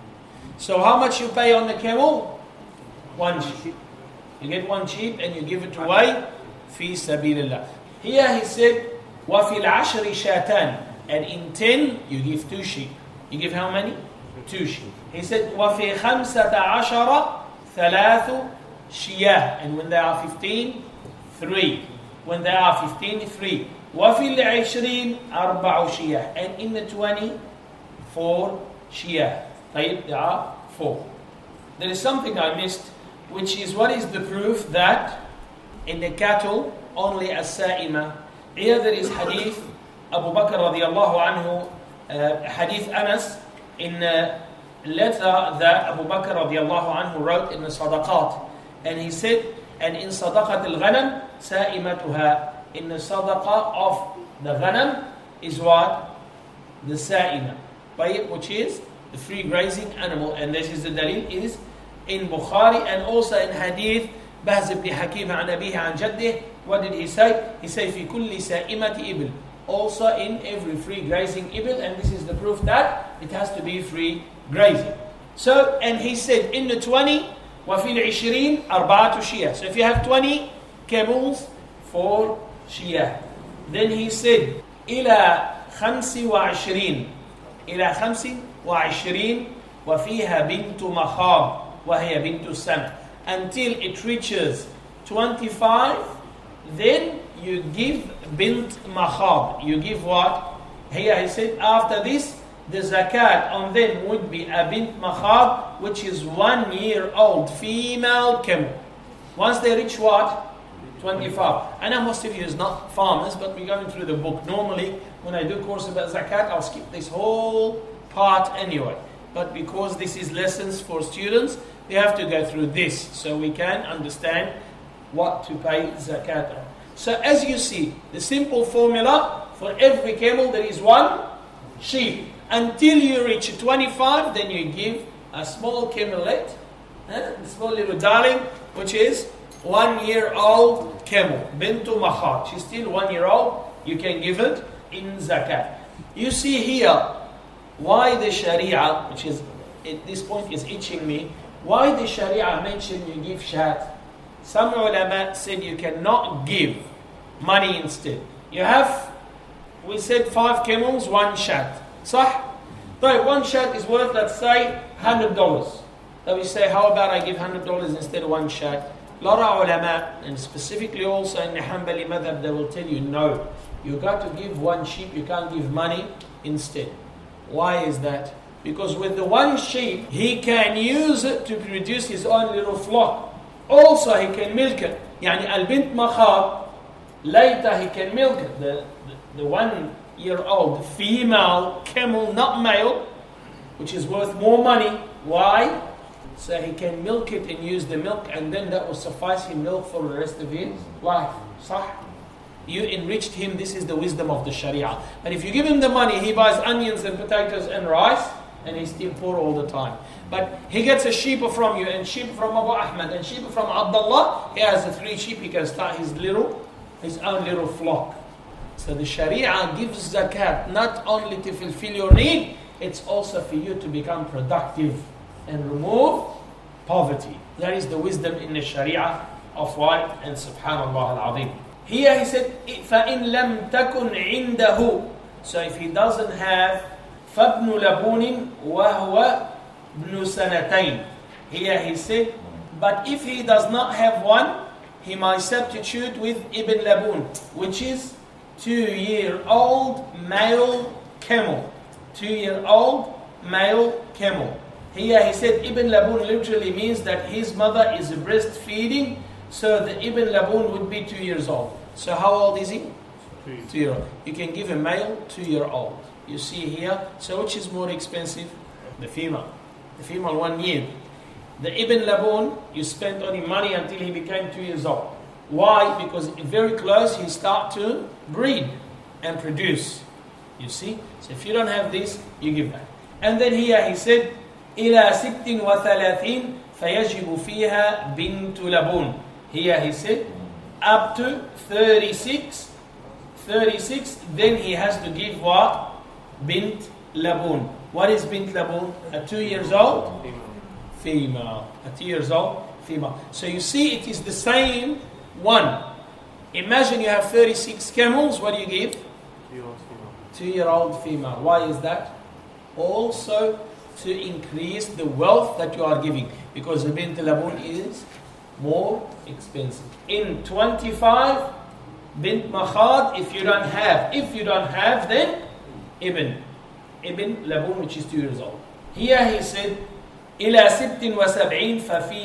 So how much you pay on the camel? 1 sheep. You get 1 sheep and you give it away. في سبيل الله. Here he said, وفي العشر شاتان. And in 10 you give 2 sheep. You give how many? 2 sheep. He said, وفي 15 ثلاث شياه. And when they are 15, 3. When they are 15, 3. وفي العشرين 4 شياه. And in the 20, 4 شياه. There are 4. There is something I missed, which is what is the proof that in the cattle only as-sa'ima. Here there is hadith Abu Bakr radiallahu anhu, hadith Anas, in a letter that Abu Bakr radiallahu anhu wrote in the sadaqat. And he said, and in sadaqat al-ghanam sa'imatuha. In the sadaqah of the ghanam is what? The sa'ima, which is the free grazing animal. And this is the dalil is in Bukhari, and also in hadith Bahz ibn Hakim عن أبيه عن جده. What did he say? He said في كل سائمة إبل. Also in every free grazing ibil, and this is the proof that it has to be free grazing. So, and he said in the 20 وفي العشرين 4 شياه. So if you have 20 camels, 4 شياه. Then he said إلى 25 إلى 25 وفيها بنت مخاض وهي بنت السمع. Until it reaches 25, then you give bint makhab. You give what? Here he said, after this, the zakat on them would be a bint makhab, which is 1 year old female camel. Once they reach what? 25. I know most of you is not farmers, but we're going through the book. Normally, when I do course about zakat, I'll skip this whole part anyway. But because this is lessons for students, we have to go through this so we can understand what to pay zakat on. So as you see, the simple formula, for every camel there is 1 sheep. Until you reach 25, then you give a small camelet, a small little darling, which is 1 year old camel, bintu makhad. She's still 1 year old, you can give it in zakat. You see here, why the Sharia, which is at this point is itching me, why the Sharia mentioned you give shat? Some ulama said you cannot give money instead. You have, we said 5 camels, 1 shat. Sah? Right, 1 shat is worth, let's say, $100. So we say, how about I give $100 instead of 1 shat? A lot of ulama, and specifically also in the Hanbali madhab, they will tell you, no, you got to give 1 sheep, you can't give money instead. Why is that? Because with the one sheep, he can use it to produce his own little flock. Also, he can milk it. يعني البنت مخاض, later he can milk it. The 1 year old female camel, not male, which is worth more money. Why? So he can milk it and use the milk, and then that will suffice him milk for the rest of his life. صح? You enriched him. This is the wisdom of the Sharia. But if you give him the money, he buys onions and potatoes and rice, and he's still poor all the time. But he gets a sheep from you, and sheep from Abu Ahmed, and sheep from Abdullah. He has 3 sheep. He can start his own little flock. So the Sharia gives zakat not only to fulfill your need, it's also for you to become productive and remove poverty. That is the wisdom in the Sharia of white, and subhanallah al-azim. Here he said, فَإِن لَمْ تَكُنْ عِنْدَهُ. So if he doesn't have فَابْنُ لَبُونٍ وَهُوَ ابْنُ سَنَتَيْنِ. Here he said, but if he does not have one, he might substitute with Ibn Labun, which is 2-year-old male camel. 2-year-old male camel. Here he said Ibn Labun literally means that his mother is breastfeeding, so the Ibn Labun would be 2 years old. So how old is he? 2-year-old. You can give a male 2-year-old. You see here, so which is more expensive? The female. The female 1 year. The Ibn Labun, you spent on him money until he became 2 years old. Why? Because very close he start to breed and produce. You see? So if you don't have this, you give that. And then here he said, إِلَى 36 فَيَجِبُ فِيهَا بِنْتُ لَبُونٍ. Here he said, up to 36, then he has to give what? Bint Labun. What is Bint Labun? A 2 years old? Female. A 2 years old? Female. So you see it is the same one. Imagine you have 36 camels, what do you give? 2-year-old female. Why is that? Also to increase the wealth that you are giving, because the Bint Labun is more expensive. In 25, Bint Makhad, if you don't have, then Ibn Labun, which is 2 years old. Here he said, إلى 76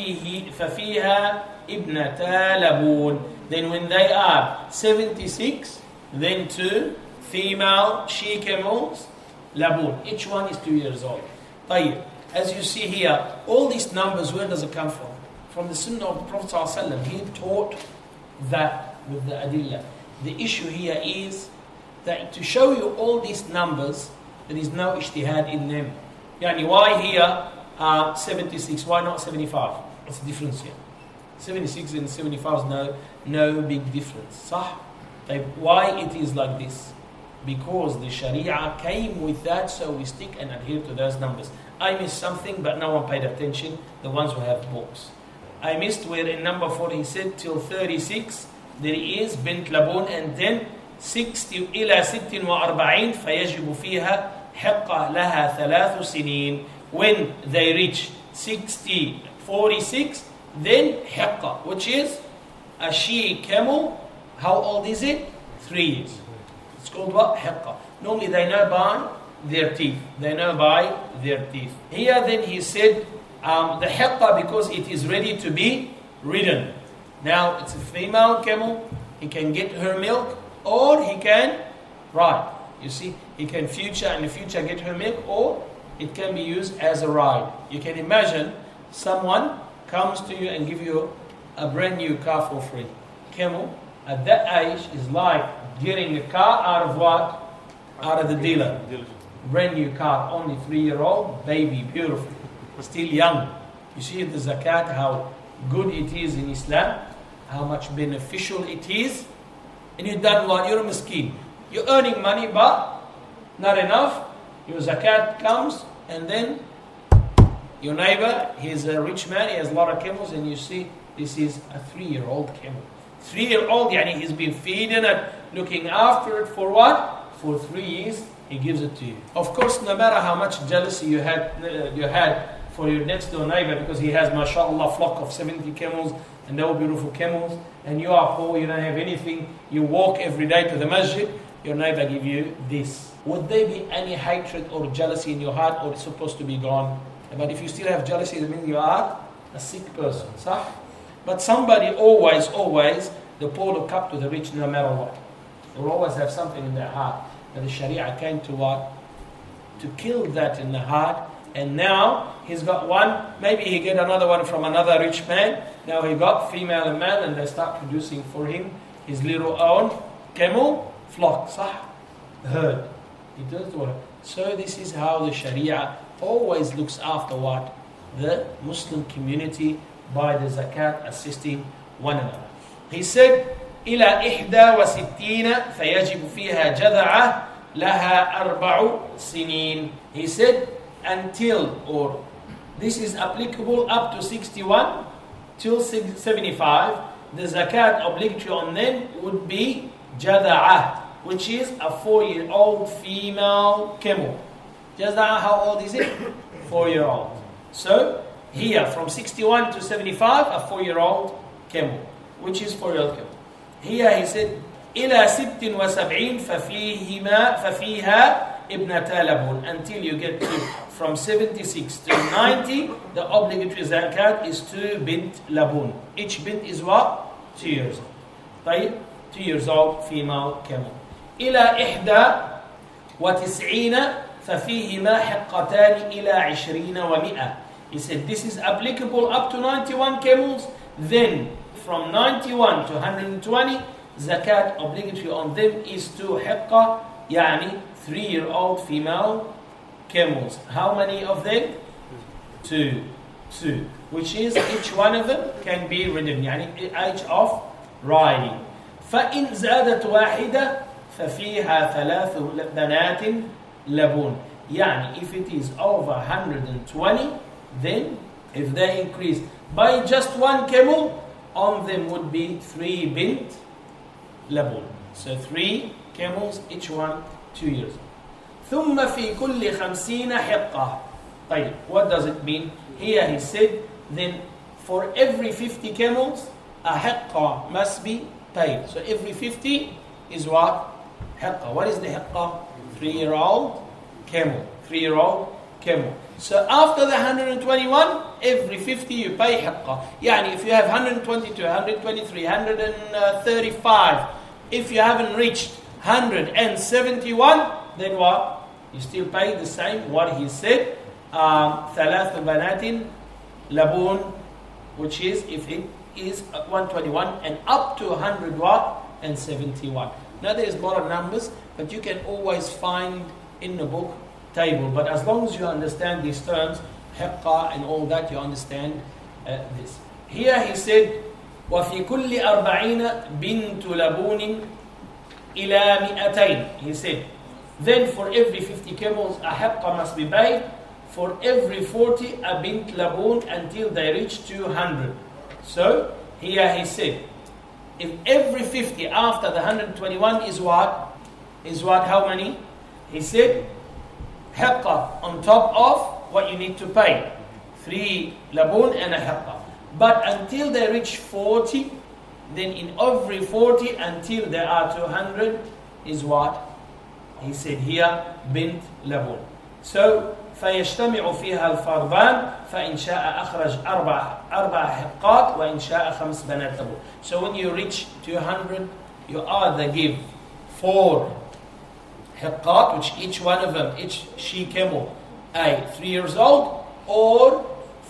ففيها ابنتا لبون. Then when they are 76, then 2 female she camels, Labun. Each one is 2 years old. طيب, as you see here, all these numbers, where does it come from? From the Sunnah of the Prophet ﷺ. He taught that with the Adillah. The issue here is that to show you all these numbers, there is no ijtihad in them. Yani, why here 76? Why not 75? What's the difference here? 76 and 75 is no big difference. صح? Why it is like this? Because the Sharia came with that, so we stick and adhere to those numbers. I missed something, but no one paid attention, the ones who have books. I missed where in number 4 he said till 36 there is Bint Labun, and then 60 إلى 46 فيجب فيها حقة لها 3 سنين. When they reach 46, then حقة, which is a she camel. How old is it? 3 years. It's called what? حقة. Normally they know by their teeth. Here then he said the حقة, because it is ready to be ridden. Now it's a female camel. He can get her milk, or he can ride. You see, he can in the future get her milk, or it can be used as a ride. You can imagine someone comes to you and give you a brand new car for free. Camel at that age is like getting a car out of what? Out of the dealer. Brand new car, only 3-year-old, baby, beautiful, still young. You see the zakat, how good it is in Islam, how much beneficial it is. And you've done what? You're a miskin. You're earning money, but not enough. Your zakat comes, and then your neighbor, he's a rich man, he has a lot of camels, and you see this is a 3-year-old camel. 3-year-old, yani he's been feeding it, looking after it for what? For 3 years, he gives it to you. Of course, no matter how much jealousy you had for your next door neighbor, because he has, mashallah, flock of 70 camels, and they're all beautiful camels, and you are poor, you don't have anything, you walk every day to the masjid, your neighbor give you this. would there be any hatred or jealousy in your heart, or it's supposed to be gone? But if you still have jealousy, it means you are a sick person. صح? But somebody always, the poor look up to the rich no matter what. They will always have something in their heart. And the Sharia came to what? To kill that in the heart. And now he's got one, maybe he get another one from another rich man. Now he got female and male, and they start producing for him his little own camel flock, صح? Herd. He does work. So this is how the Sharia always looks after what? The Muslim community by the zakat, assisting one another. He said, إلى 61 فيجب فيها جذعة لها 4 سنين. He said, until, or this is applicable up to 61 till 75, the zakat obligatory on them would be jada'ah, which is a 4-year-old female camel. Jada'ah, how old is it? 4-year-old. So here from 61 to 75, a 4-year-old camel, which is 4-year-old camel. Here he said, إلى 76 ففيها ابنتا لبون. Until you get to from 76 to 90, the obligatory zakat is 2 bint labun. Each bint is what? 2 years old. طيب, 2 years old female camel. إلى 91 ففيهما حقتان إلى 20 و100. He said this is applicable up to 91 camels. Then from 91 to 120, zakat obligatory on them is 2 hiqqa, يعني 3-year-old female camels. How many of them? 2. Which is each one of them can be ridden, يعني age of riding. فإن زادت واحدة ففيها 3 بنات لبون. يعني if it is over 120, then if they increase by just 1 camel, on them would be 3 bint labun. So 3 camels, each one 2 years. ثم في كل 50 حقة. طيب, what does it mean? Here he said, then for every 50 camels, a hiqqa must be paid. So every 50 is what? Hiqqa. What is the hiqqa? 3-year-old camel. 3-year-old camel. So after the 121, every 50 you pay hiqqa. Yani if you have 122, 123, 135, if you haven't reached 171, then what? You still pay the same, what he said, 3 بنات لبون, which is if it is 121 and up to 100 what? And 71. Now there is a lot of numbers, but you can always find in the book table. But as long as you understand these terms, hiqqa and all that, you understand this. Here he said, وَفِي كُلِّ 40 بِنْتُ لَبُونٍ إِلَى 200. He said, then for every 50 camels, a hiqqa must be paid. For every 40, a bint laboon until they reach 200. So, here he said, if every 50 after the 121 is what? Is what, how many? He said, hiqqa on top of what you need to pay. 3 laboon and a hiqqa. But until they reach 40, then in every 40 until they are 200 is what? He said here, bint labun. So, فيجتمع فيها الفرضان فإن شاء أخرج 4 حقات وإن شاء 5 بنات لبون. So when you reach 200, you either give 4 حقات, which each one of them, each she camel, 3 years old, or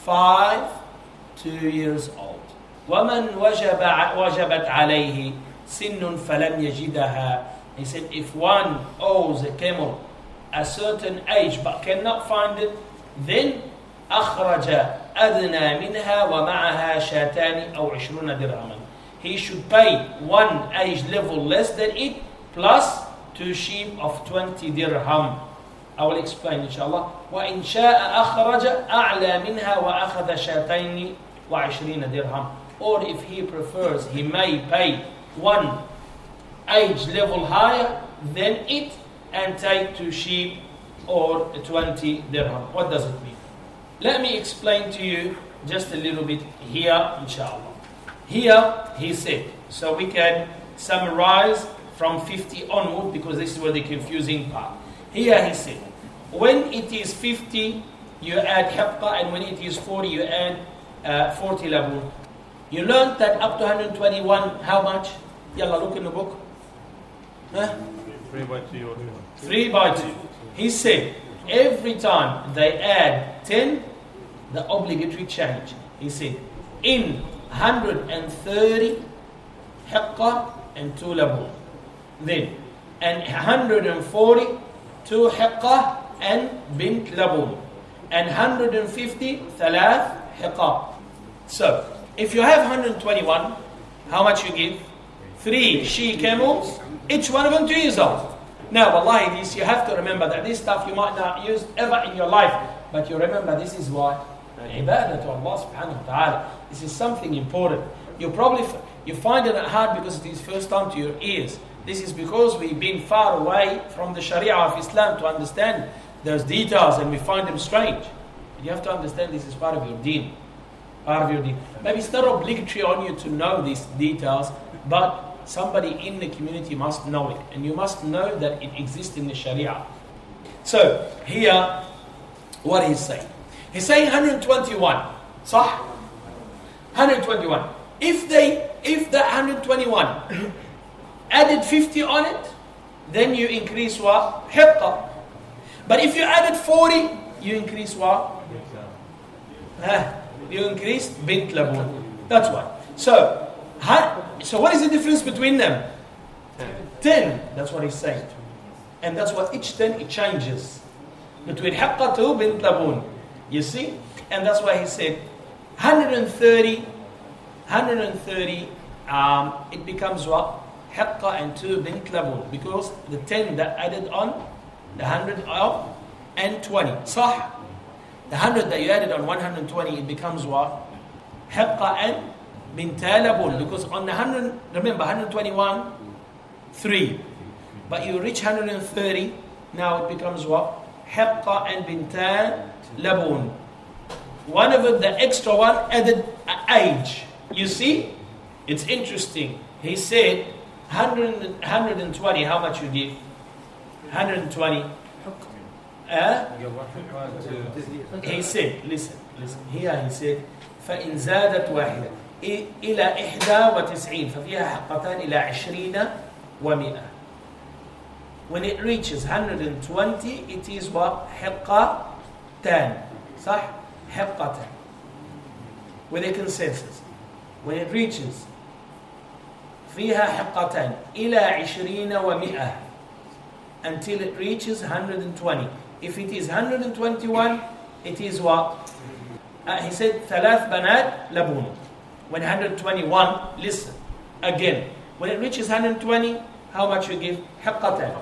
5 2 years old. ومن وجبت عليه سن فلم يجدها. He said, if one owes a camel a certain age but cannot find it, then أخرج أدنى منها ومعها شاتان أو 20 درهما. He should pay one age level less than it plus 2 sheep of 20 dirham. I will explain inshallah. وإن شاء أخرج أعلى منها وأخذ شاتين و20 dirham. Or if he prefers, he may pay one age level higher than it and take 2 sheep or 20 dirham. What does it mean? Let me explain to you just a little bit here, inshallah. Here he said, so we can summarize from 50 onward because this is where the confusing part. Here he said, when it is 50, you add hiqqa, and when it is 40, you add 40 labun. You learned that up to 121, how much? Yalla, look in the book. Huh? 3 by 2. 3 by 2. He said, every time they add 10, the obligatory change. He said, in 130, hiqqa and 2 labun. Then, and 140, 2 hiqqa and bint labun. And 150, thalath hiqqa. So, if you have 121, how much you give? 3 she camels, each one of them 2 years old. Now, wallahi, this, you have to remember that this stuff you might not use ever in your life. But you remember this is what? Ibadah to Allah subhanahu wa ta'ala. This is something important. You find it hard because it is first time to your ears. This is because we've been far away from the Sharia of Islam to understand those details, and we find them strange. But you have to understand this is part of your deen. Part of your deen. Maybe it's not obligatory on you to know these details, but somebody in the community must know it. And you must know that it exists in the Sharia. So, here, what he's saying. He's saying 121. Sah? 121. If that 121 added 50 on it, then you increase what? Hiqqa. But if you added 40, you increase what? You increase bint labun. That's why. So what is the difference between them? 10. That's what he's saying. And that's what each 10 it changes. Between hiqqa to bint labun. You see? And that's why he said 130, it becomes what? Hiqqa and 2 bint labun. Because the 10 that added on, the 120. Sah? The 100 that you added on 120, it becomes what? Hiqqa and bint labun. Because on the 100, remember 121, 3. But you reach 130, now it becomes what? Hiqqa and bint labun. One of them, the extra one, added age. You see? It's interesting. He said 120, how much you give? 120. He said, listen. Here he said, فإن زادت واحدة إلى 91 ففيها حقتان إلى 20 و100. When it reaches 120, it is what? حقتان. صح? حقتان. With a consensus. When it reaches فيها حقتان إلى 20 و100 until it reaches 120. If it is 121, it is what? He said ثلاث بنات لبون. When 121, listen again. When it reaches 120, how much you give? حقتان.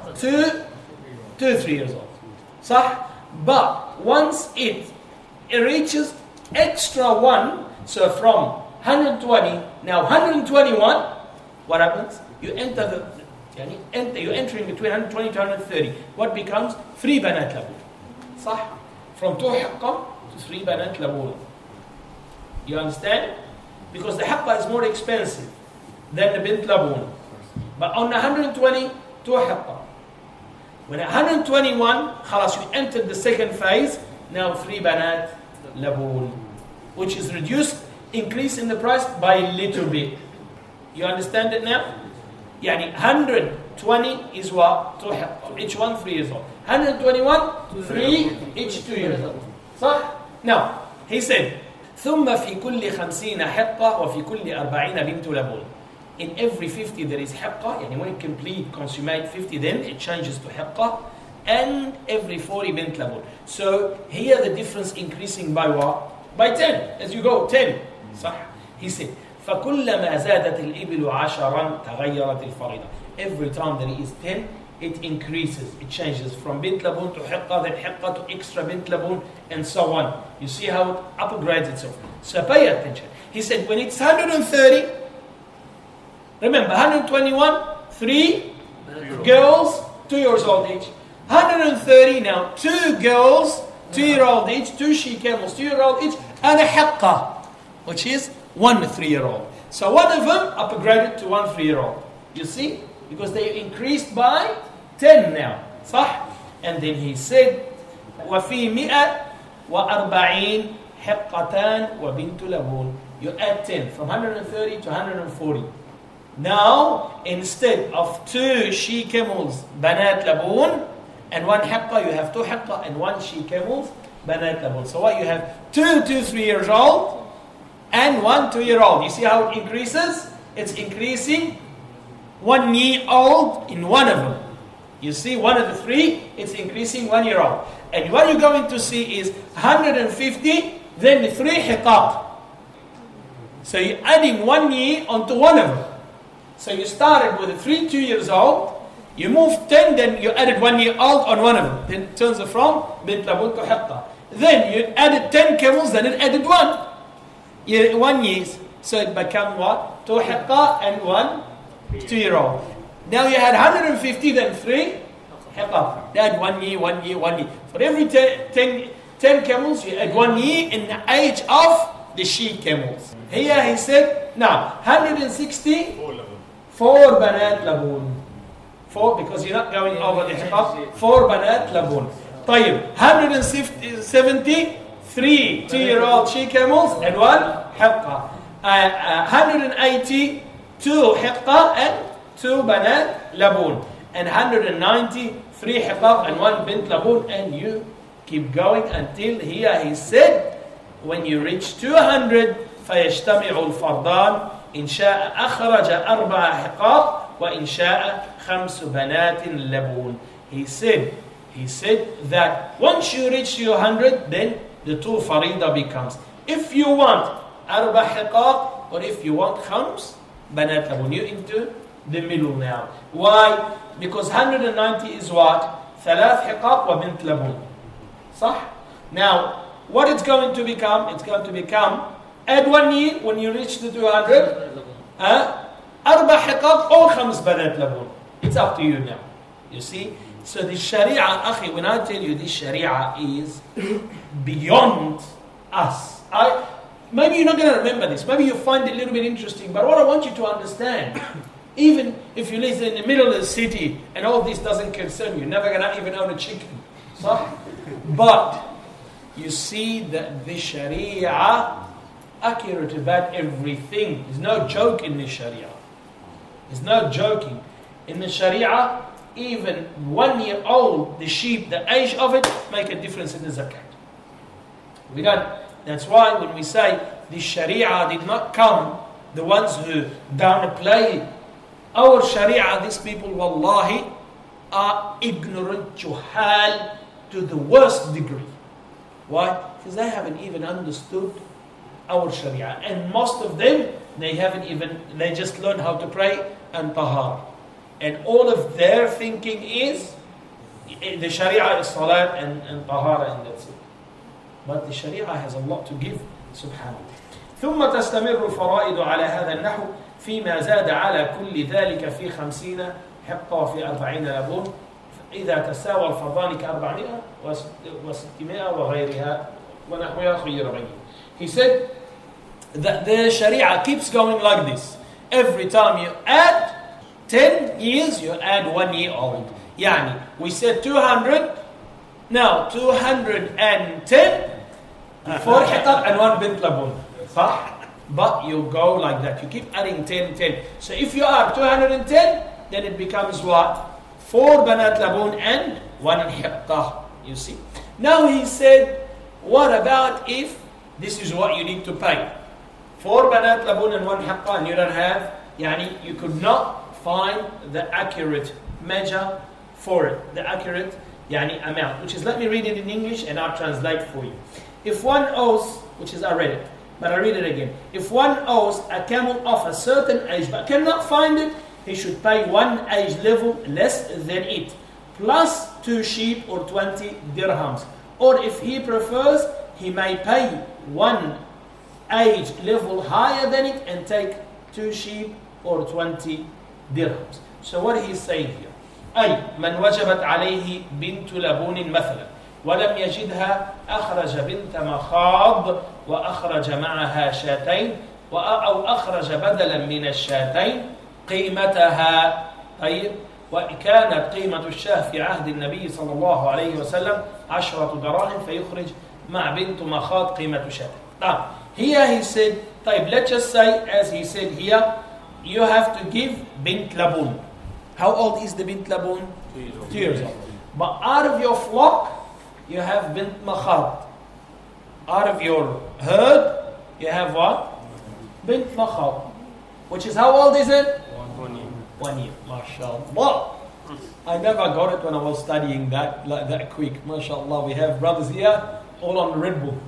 3 years old. صح? But once it reaches extra 1, so from 120, now 121, what happens? You enter you're entering between 120 to 130. What becomes? 3 banat labun. صح? From 2 hiqqa to 3 banat labun. You understand? Because the hiqqa is more expensive than the bint labun. But on 120, 2 hiqqa. When 121, خلاص, you entered the second phase, now 3 banat labun. Which is reduced, increase in the price by a little bit. You understand it now? Yani 120 is what? 2 hiqqa. Each one 3 years old. 121, 3, each 2 years old. صح? Now, he said, ثم في كل 50 حقة وفي كل 40 بنت لبون. In every 50 there is hiqqa, yani when it complete, consummate 50, then it changes to hiqqa. And every 40 bint labun. So here the difference increasing by what? By 10. As you go, 10. صح? He said, فكلما زادت الإبل 10 تغيرت الفريضة. Every time there is 10, it increases. It changes from bint labun to hiqqa, then hiqqa to extra bint labun, and so on. You see how it upgrades itself. So pay attention. He said, when it's 130, remember 121, 3 girls, 2 years old each. 130 now, 2 girls, 2-year-old each, 2 she camels, 2-year-old each, and a hiqqa, which is 1 3-year-old. So one of them upgraded to 1 3-year-old. You see? Because they increased by 10 now. صح? And then he said, وَفِي 140 حِقَّتان وَبِنْتُ لَبُونَ. You add 10, from 130 to 140. Now, instead of 2 she camels, Banat Laboon, and 1 hiqqa, you have 2 hiqqa and 1 she camels, Banat Laboon. So what you have? 2 3 years old and 1 2-year-old. You see how it increases? It's increasing 1 year old in one of them. You see, one of the 3, it's increasing 1 year old. And what you're going to see is 150, then the 3 hiqaq. So you're adding 1 year onto one of them. So you started with a 3 2 years old, you moved 10, then you added 1 year old on one of them. Then it turns it from bint labun to hiqqa. Then you added 10 camels, then it added 1 year. So it became what? 2 hiqqa and 1 2-year-old. Now you had 150, then 3 hiqqa. You add 1 year. For every 10 camels, you add 1 year in the age of the she camels. Here he said, now 160 4 Banat Laboon. 4, because you're not going over the hiqaq. 4 Banat Laboon. طيب, 170 3 2-year-old she camels and 1 hiqqa. 180 2 hiqqa and 2 Banat Laboon. And 190 3 hiqaq and 1 bint Laboon. And you keep going until here he said, when you reach 200, فيجتمع الفرضان إن شاء أخرج 4 حقاق وإن شاء 5 بنات لبون. He said that once you reach 200, then the 2 farida becomes. If you want 4 حقاق or if you want 5 بنات لبون, you're into the middle now. Why? Because 190 is what? 3 حقاق وبنت لبون. صح? Now, what it's going to become? It's going to become, add 1 year when you reach the 200. 4 حقاق or 5 بنات لبون. It's up to you now. You see? So the Sharia, akhi, when I tell you this Sharia is beyond us. Maybe you're not going to remember this. Maybe you find it a little bit interesting. But what I want you to understand, even if you live in the middle of the city and all this doesn't concern you, you're never going to even own a chicken. So, but you see that the Sharia accurate about everything. There's no joke in the Sharia. There's no joking. In the Sharia, even 1 year old, the sheep, the age of it, make a difference in the zakat. We don't. That's why when we say the Sharia did not come, the ones who downplay our Sharia, these people, wallahi, are ignorant, juhal, to the worst degree. Why? Because they haven't even understood our Sharia. And most of them, they just learn how to pray and tahar. And all of their thinking is, the Sharia is salat and tahara and that's it. But the Sharia has a lot to give, subhanAllah. ثم تستمر الفرائض على هذا النحو فيما زاد على كل ذلك في 50 حقة في 40 لبون إذا تساوى الفرضان ك400 و600 وغيرها ونحوها خير بين. He said that the Sharia keeps going like this. Every time you add 10 years, you add 1 year old. Yani, we said 200, now 210, 4 hiqaq and 1 bint labun. But you go like that. You keep adding 10. So if you are 210, then it becomes what? 4 banat labun and 1 hiqqa. You see? Now he said, what about if this is what you need to pay? 4 banat labun and 1 hiqqa, and you don't have, you could not find the accurate measure for it, the accurate amount, which is, let me read it in English and I'll translate for you. If one owes, which is I read it, but I read it again. If one owes a camel of a certain age but cannot find it, he should pay 1 age level less than it, plus 2 sheep or 20 dirhams. Or if he prefers, he may pay 1 age level higher than it and take 2 sheep or 20 dirhams. So what he's saying here, أي من وجبت عليه بنت لبون مثلا ولم يجدها أخرج بنت مخاض وأخرج معها شاتين أو أخرج بدلا من الشاتين قيمتها طيب وكانت قيمة الشاة في عهد النبي صلى الله عليه وسلم 10 دراهم فيخرج مع بنت مخاض قيمة شاة. Now, here he said, طيب, let's just say, as he said here, you have to give bint labun. How old is the bint labun? 2 years old. But out of your flock, you have bint makhad. Out of your herd, you have what? Bint makhad. Which is how old is it? 1 year. 1 year. MashaAllah. I never got it when I was studying that quick. MashaAllah, we have brothers here, all on Red Bull.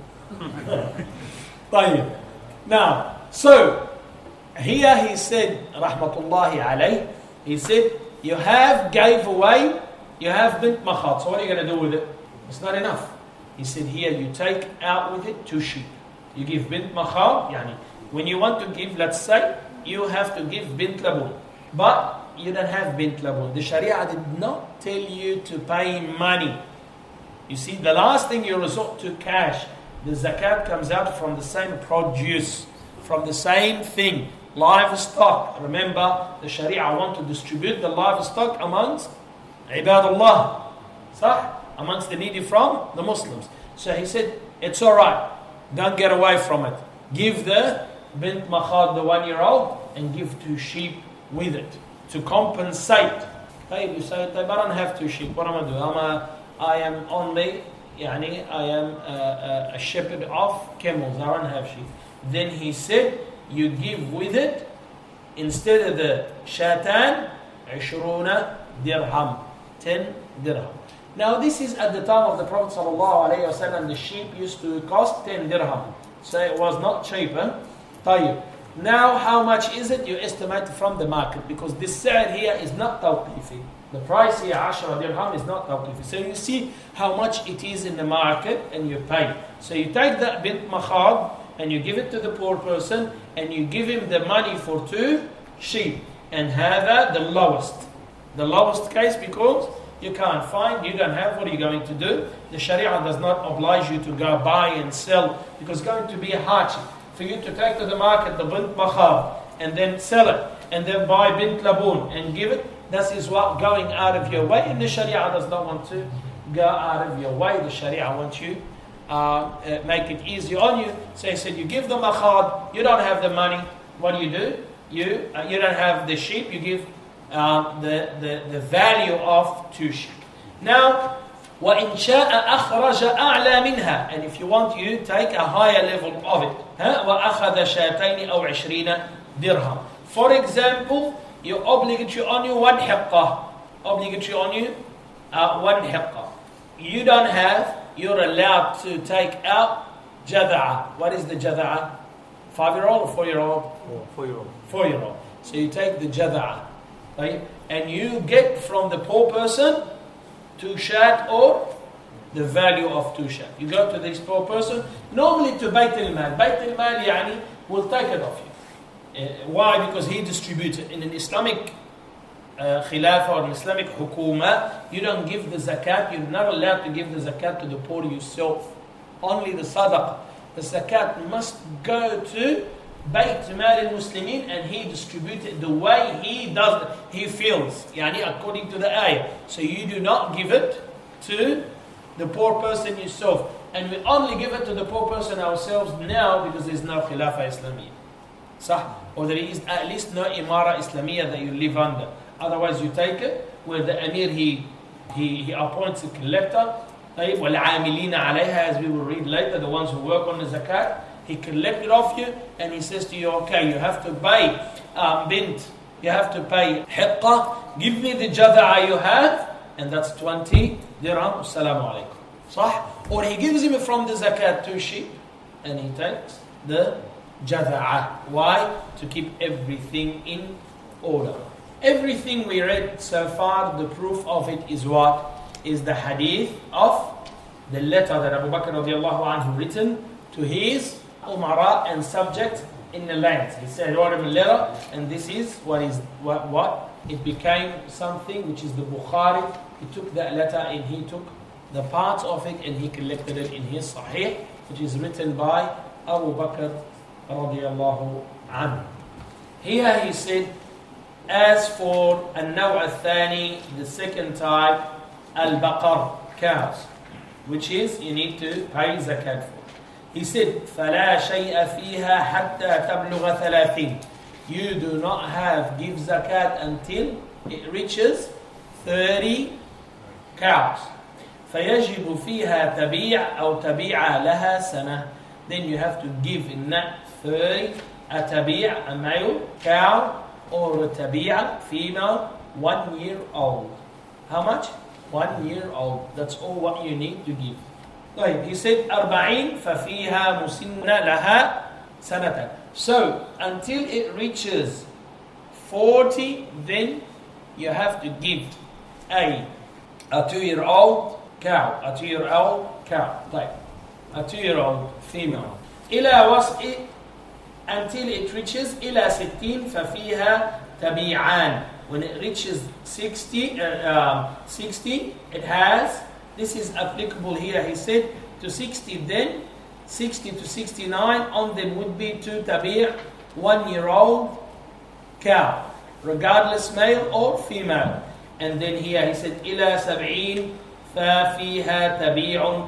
طيب. Now, so, here he said, rahmatullahi alayh, he said, you have gave away, you have bint makhad. So what are you going to do with it? It's not enough. He said, here you take out with it 2 sheep. You give bint makhad, yani, when you want to give, let's say, you have to give bint labun. But you don't have bint labun. The Sharia did not tell you to pay money. You see, the last thing you resort to cash, the zakat comes out from the same produce, from the same thing, livestock. Remember, the Sharia want to distribute the livestock amongst ibadullah, amongst the needy from the Muslims. So he said, it's alright, don't get away from it. Give the bint makhad, the 1-year-old, and give 2 sheep with it to compensate. Hey, you say, I don't have 2 sheep. What am I doing? I am only, I am a shepherd of camels. I don't have sheep. Then he said, you give with it, instead of the shatan, 20 dirham, 10 dirham. Now this is at the time of the Prophet ﷺ, the sheep used to cost 10 dirham. So it was not cheaper. طيب. Now how much is it? You estimate from the market, because this sa'ir here is not tawqifi. The price here, 10 dirham, is not tawqifi. So you see how much it is in the market and you pay. So you take that bint makhad and you give it to the poor person and you give him the money for 2 sheep. And have the lowest case, because you can't find, you don't have, what are you going to do? The Sharia does not oblige you to go buy and sell, because it's going to be a hardship for you to take to the market the bint makhad and then sell it and then buy bint labun and give it. That is what going out of your way, and the Sharia does not want to go out of your way. The Sharia wants you make it easy on you. So he said, you give the makhad, you don't have the money. What do? You don't have the sheep. You give the value of 2 sheep. Now, وَإِنْ شَاءَ أَخْرَجَ أَعْلَى مِنْهَا, and if you want, you take a higher level of it. وَأَخَذَ شَاتَيْنِ أَوْ 20 dirham. For example, you obligatory on you 1 hiqqah. Obligatory on you 1 hiqqah. You don't have, you're allowed to take out jada'a. What is the jada'a? 5-year-old or 4-year-old? 4-year-old. 4-year-old. So you take the jada'a, right? And you get from the poor person 2 shat, or the value of 2 shat. You go to this poor person, normally to Bayt al-Mal. Bayt al-Mal will take it off you. Why? Because he distributes it. In an Islamic khilafah or an Islamic hukuma, you don't give the zakat. You're not allowed to give the zakat to the poor yourself. Only the sadaqah. The zakat must go to Bayt Mal al-Muslimin, and he distributes it the way he does it. He feels, according to the ayah. So you do not give it to the poor person yourself. And we only give it to the poor person ourselves now because there is no khilafah Islamiyah. Or there is at least no imara Islamiyah that you live under. Otherwise you take it where the Amir, he appoints a collector. وَالْعَامِلِينَ عَلَيْهَا, as we will read later, the ones who work on the zakat. He collected off you and he says to you, okay, you have to pay bint, you have to pay hiqqah, give me the jada'a you have, and that's 20 dirham, assalamu alaikum. Or he gives him from the zakat 2 sheep and he takes the jada'a. Why? To keep everything in order. Everything we read so far, the proof of it is what? Is the hadith of the letter that Abu Bakr radiallahu anhu written to his umara and subjects in the land. He said, wrote him a letter, and this is what it became something which is the Bukhari. He took that letter and he took the parts of it and he collected it in his Sahih, which is written by Abu Bakr radiallahu anhu. Here he said, as for النوع الثاني, the second type, البقر, cows, which is you need to pay zakat for. He said, فلا شيء فيها حتى تبلغ 30. You do not have give zakat until it reaches 30 cows. فيجب فيها تبيع أو تبيع لها سنة. Then you have to give in that 30 a تبيع, a male cow, or a تبيع, female, 1 year old. How much? 1 year old. That's all what you need to give. طيب, he said 40 ففيها مسن لها سنة. So until it reaches 40, then you have to give a 2-year-old cow, a 2-year-old cow, طيب, a 2-year-old female. إلى وسط, until it reaches إلى 60 ففيها تبيعان. When it reaches 60, it has, this is applicable here, he said, to 60, then 60 to 69, on them would be 2 tabi', 1-year-old cow, regardless male or female. And then here he said, إلى 70 ففيها تبيع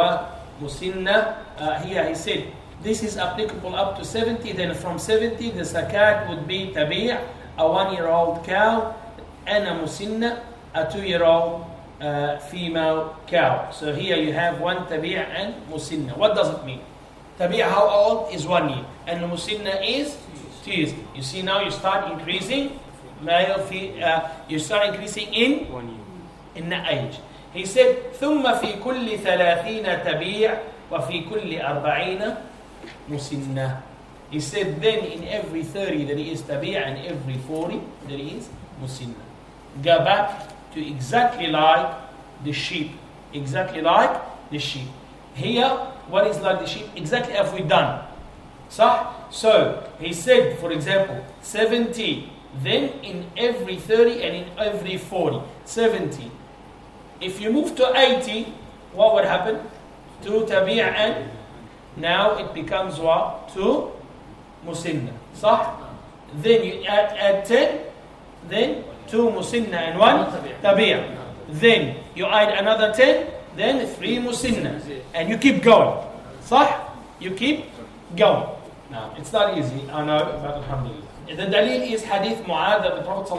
ومسنة. Here he said, this is applicable up to 70, then from 70 the zakat would be tabi', a 1-year-old cow, and a musinna, a 2-year-old female cow. So here you have 1 tabi' and musinna. What does it mean? Tabi' how old is 1 year, and musinna is 2 years. You see now you start increasing you start increasing in 1 year. In the age. He said ثم في كل 30 تبيع وفي كل 40 مسنة. He said then in every 30 there is tabi' and every 40 there is musinna. Go back to exactly like the sheep. Exactly like the sheep. Here, what is like the sheep? Exactly as we done. So he said, for example, 70, then in every 30 and in every 40. 70. If you move to 80, what would happen? 2 tabi' and now it becomes what? 2 musinna. Then you add 10, then 2 musinna and 1 tabi'. Then you add another 10, then 3 musinna. And you keep going. You keep going. Now, it's not easy, I know, but alhamdulillah. The dalil is hadith Mu'adh that the Prophet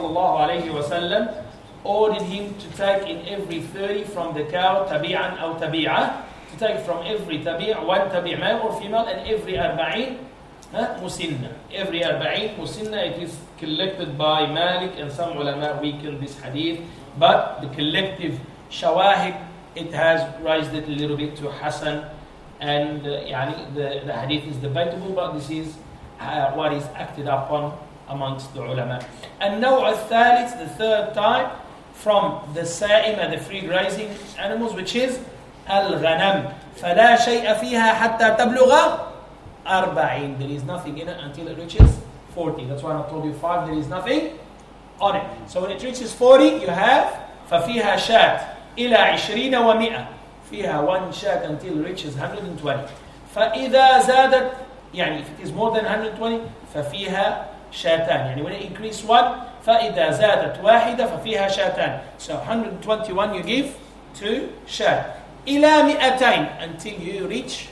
ﷺ ordered him to take in every 30 from the cow tabi'an or tabi'ah, to take from every tabi' 1 tabi' male or female, and every 40 musinna. Every 40 musinna, it is collected by Malik, and some ulama weaken this hadith, but the collective shawahid, it has raised it a little bit to Hasan, and the hadith is debatable, but this is what is acted upon amongst the ulama. And النوع الثالث, the third type, from the sa'ima, the free grazing animals, which is الغنم. فلا شيء فيها حتى تبلغ 40. There is nothing in it until it reaches 40. That's why I told you 5, there is nothing on it. So when it reaches 40, you have ففيها شاة إلى 20 و100. فيها 1 شاة until it reaches 120. فإذا زادت, if it is more than 120, ففيها شاتان. When it increase 1, فإذا زادت واحدة ففيها شاتان. So 121 you give 2 شات. إلى 200 until you reach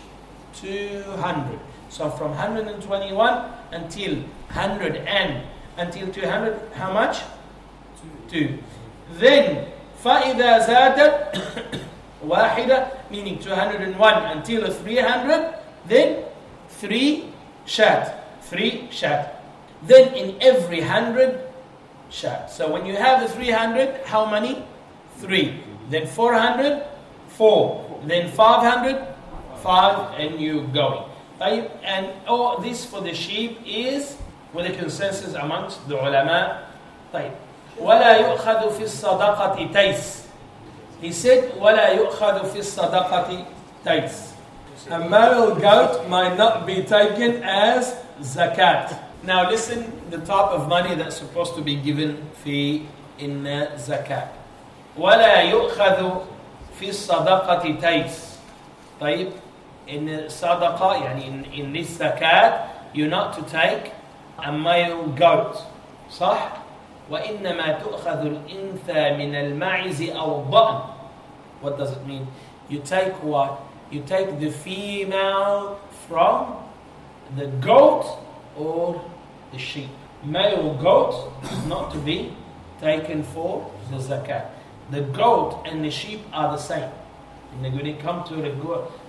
200. So from 121 until 100 and until 200, how much? 2. Then فإذا زادت واحدة, meaning 201 until 300, then 3 shat. 3 shat. Then in every 100 shat. So when you have the 300, how many? 3. Then 400, 4. Then 500, 5, and you going. And all this for the sheep is with a consensus amongst the ulama. ولا يؤخذ في الصدقة تيس. He said, ولا يؤخذ في الصدقة تيس. A male goat might not be taken as zakat. Now listen, the type of money that's supposed to be given in zakat. ولا يؤخذ في الصدقة تيس. طيب, in صدقة, in this zakat, you're not to take a male goat. صح? وَإِنَّمَا تُؤْخَذُ الْإِنْثَى مِنَ الْمَعِزِ أَوْ الضَّأْنِ. What does it mean? You take what? You take the female from the goat or the sheep. Male goat is not to be taken for the zakat. The goat and the sheep are the same. And when you come to the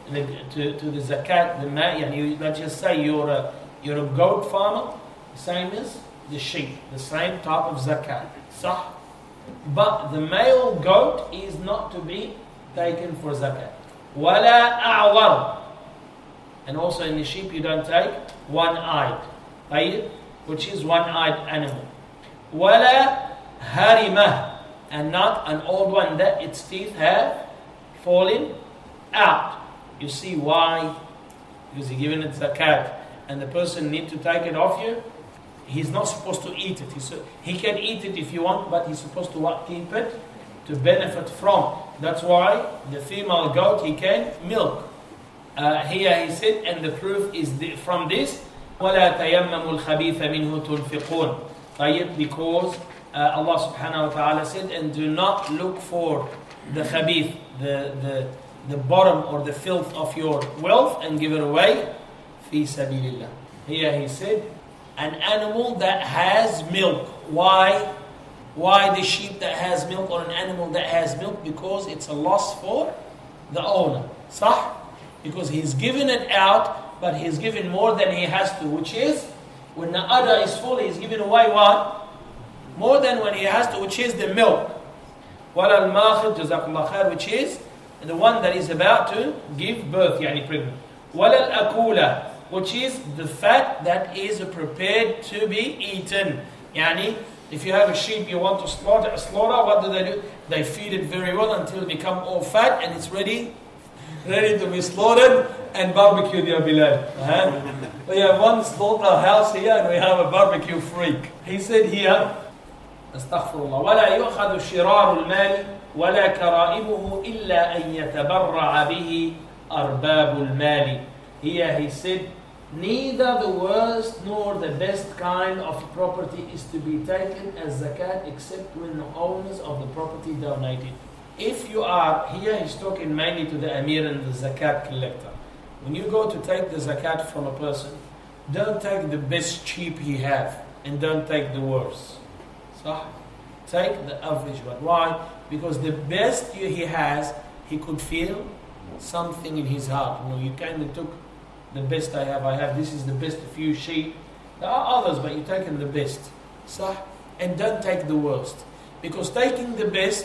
zakat, let's just say you're a goat farmer, same as the sheep, the same type of zakat. Sah. But the male goat is not to be taken for zakat. Wala a'war. And also in the sheep you don't take one-eyed, which is one-eyed animal. Wala harimah. And not an old one that its teeth have fallen out. You see why? Because you're giving it zakat. And the person needs to take it off you. He's not supposed to eat it. He can eat it if you want, but he's supposed to keep it to benefit from. That's why the female goat he can milk. Here he said, and the proof is from this, وَلَا تَيَمَّمُوا الْخَبِيثَ مِنْهُ تُنْفِقُونَ. Because Allah subhanahu wa ta'ala said, and do not look for the khabith, the bottom or the filth of your wealth and give it away. Fi sabilillah. Here he said, an animal that has milk. Why? Why the sheep that has milk or an animal that has milk? Because it's a loss for the owner. Sah? Because he's given it out, but he's given more than he has to, which is, when the udder is full, he's giving away what? More than when he has to, which is the milk. Wala al-makhid, jazakallah khair, which is the one that is about to give birth, yani pregnant. Wala al-akula, which is the fat that is prepared to be eaten. Yani, if you have a sheep you want to slaughter, what do? They feed it very well until it becomes all fat and it's ready to be slaughtered and barbecued, ya Bilal. We have one slaughterhouse here and we have a barbecue freak. He said here, Astaghfirullah, وَلَا يُؤْخَذُ شِرَارُ الْمَالِ وَلَا كَرَائِمُهُ إِلَّا أَن يَتَبَرَّعَ بِهِ أَرْبَابُ الْمَالِ. Here he said, neither the worst nor the best kind of property is to be taken as zakat except when the owners of the property donate it. If you are, here he's talking mainly to the Amir and the zakat collector. When you go to take the zakat from a person, don't take the best sheep he have and don't take the worst. So take the average one. Why? Because the best he has, he could feel something in his heart. You kind of took the best I have, this is the best few sheep. There are others, but you're taking the best. So, and don't take the worst. Because taking the best,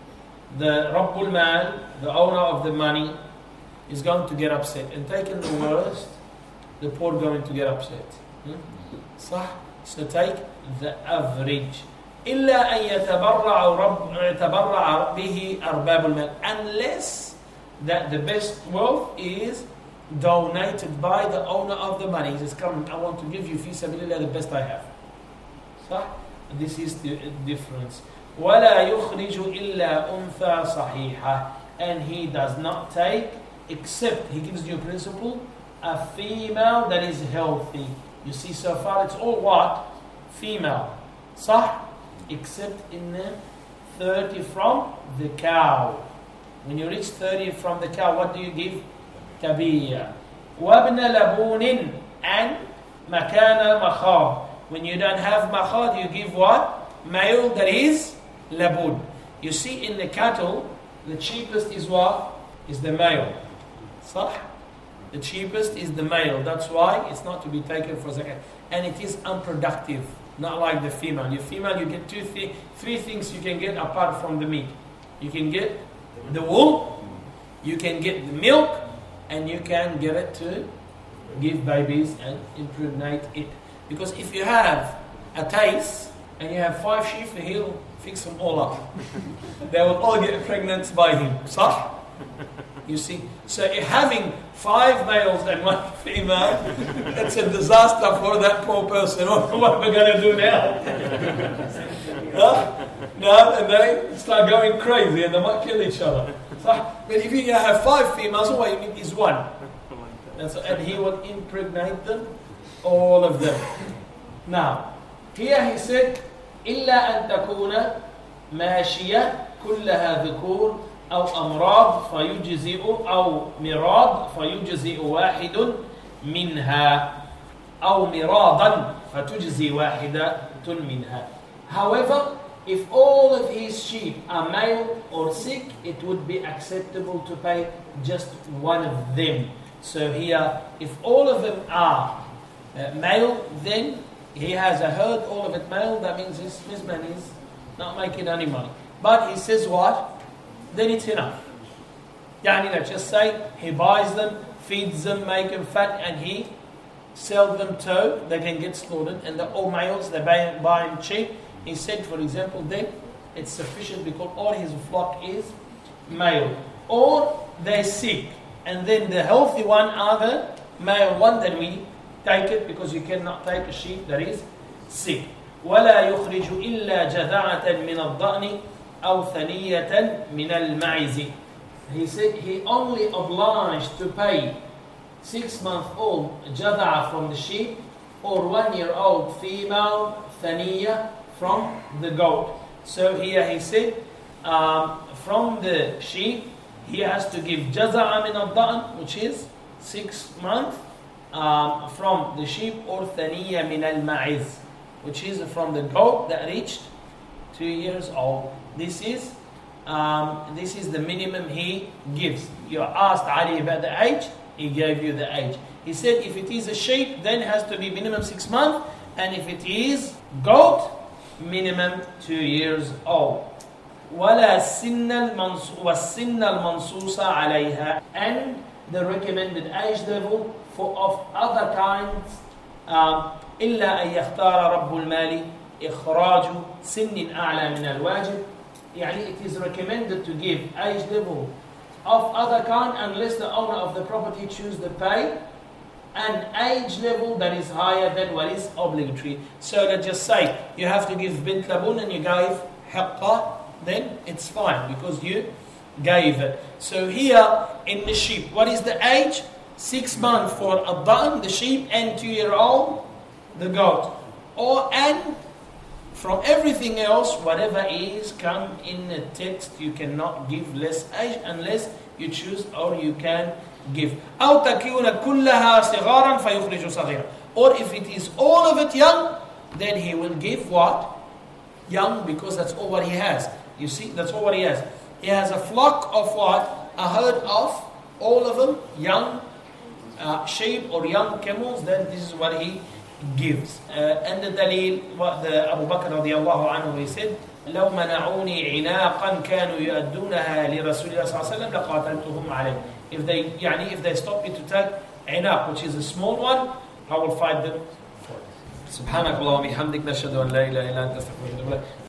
the Rabbul Mal, the owner of the money, is going to get upset. And taking the worst, the poor going to get upset. So take the average. إِلَّا أَن يَتَبَرَّعَ بِهِ أَرْبَابُ الْمَالِ. Unless that the best wealth is donated by the owner of the money. He says, come, I want to give you fi sabilillah the best I have. So this is the difference. وَلَا يُخْرِجُ إِلَّا أُنْثَى صَحِيحًا. And he does not take, except, he gives you a principle, a female that is healthy. You see, so far it's all what? Female. Sah? Except in the 30 from the cow. When you reach 30 from the cow, what do you give? Tabiya. وَابْنَ لَبُونٍ and makana makhad. When you don't have makhad, you give what? Male that is labun. You see in the cattle, the cheapest is what? Is the male. Sah? The cheapest is the male. That's why it's not to be taken for zakat. And it is unproductive. Not like the female. Your female, you get three things you can get apart from the meat. You can get the wool, you can get the milk, and you can get it to give babies and impregnate it. Because if you have a taste and you have 5 sheep, he'll fix them all up. They will all get pregnant by him. Sah? You see? So having 5 males and 1 female, it's a disaster for that poor person. What are we going to do now? No, and they start going crazy and they might kill each other. But if you have 5 females, all you need is 1. And he will impregnate them, all of them. Now, here he said, إلا أن تكون ماشية كلها ذكور أو أمراض فيجزئ أو مراض فيجزئ واحد منها أو مراضا فتجزي واحدة منها. However, if all of his sheep are male or sick, it would be acceptable to pay just one of them. So here, if all of them are male, then he has a herd, all of it male, that means his man is not making any money. But he says what? Then it's enough. Yani, let's just say he buys them, feeds them, make them fat, and he sells them too. They can get slaughtered, and they're all males, they buy them cheap. He said, for example, then it's sufficient because all his flock is male. Or they're sick, and then the healthy one are the male one, then we take it because you cannot take a sheep that is sick. ولا يخرج إلا جذعة من الضأن أو ثنية من المعز. He said he only obliged to pay 6-month-old jadha from the sheep or 1-year-old female thaniya from the goat. So here he said from the sheep he has to give jaza'a min al-da'n, which is 6 months from the sheep, or thaniya min al-ma'iz, which is from the goat that reached 2 years old. This is the minimum he gives. You asked Ali about the age, he gave you the age. He said if it is a sheep, then it has to be minimum 6 months, and if it is goat, minimum 2 years old. ولا السن المنصوص عليها, and the recommended age level of other kinds إلا أن يختار رب المال إخراج سن أعلى من الواجب. يعني it is recommended to give age level of other kind unless the owner of the property choose to pay an age level that is higher than what is obligatory. So let's just say you have to give bint labun and you gave haqqa, then it's fine because you gave it. So here in the sheep, what is the age? 6 months for ad-da'n, the sheep, and 2-year-old, the goat. And from everything else, whatever is come in the text, you cannot give less age unless you choose, or you can give. أو تكون كلها صغارا فيخرج صغيرا. Or if it is all of it young, then he will give what? Young, because that's all what he has. You see, that's all what he has. He has a flock of what? A herd of all of them young sheep or young camels. Then this is what he gives. And the dalil, what the Abu Bakr radiallahu anhu, he said, لو منعوني عناقا كانوا يؤدونها لرسول الله صلى الله عليه وسلم لقاتلتهم عليه. If they stop me to take عناق, which is a small one, I will fight them for it. سبحانك اللهم وبحمدك نشهد أن لا إله إلا أنت نستغفرك ونتوب إليك.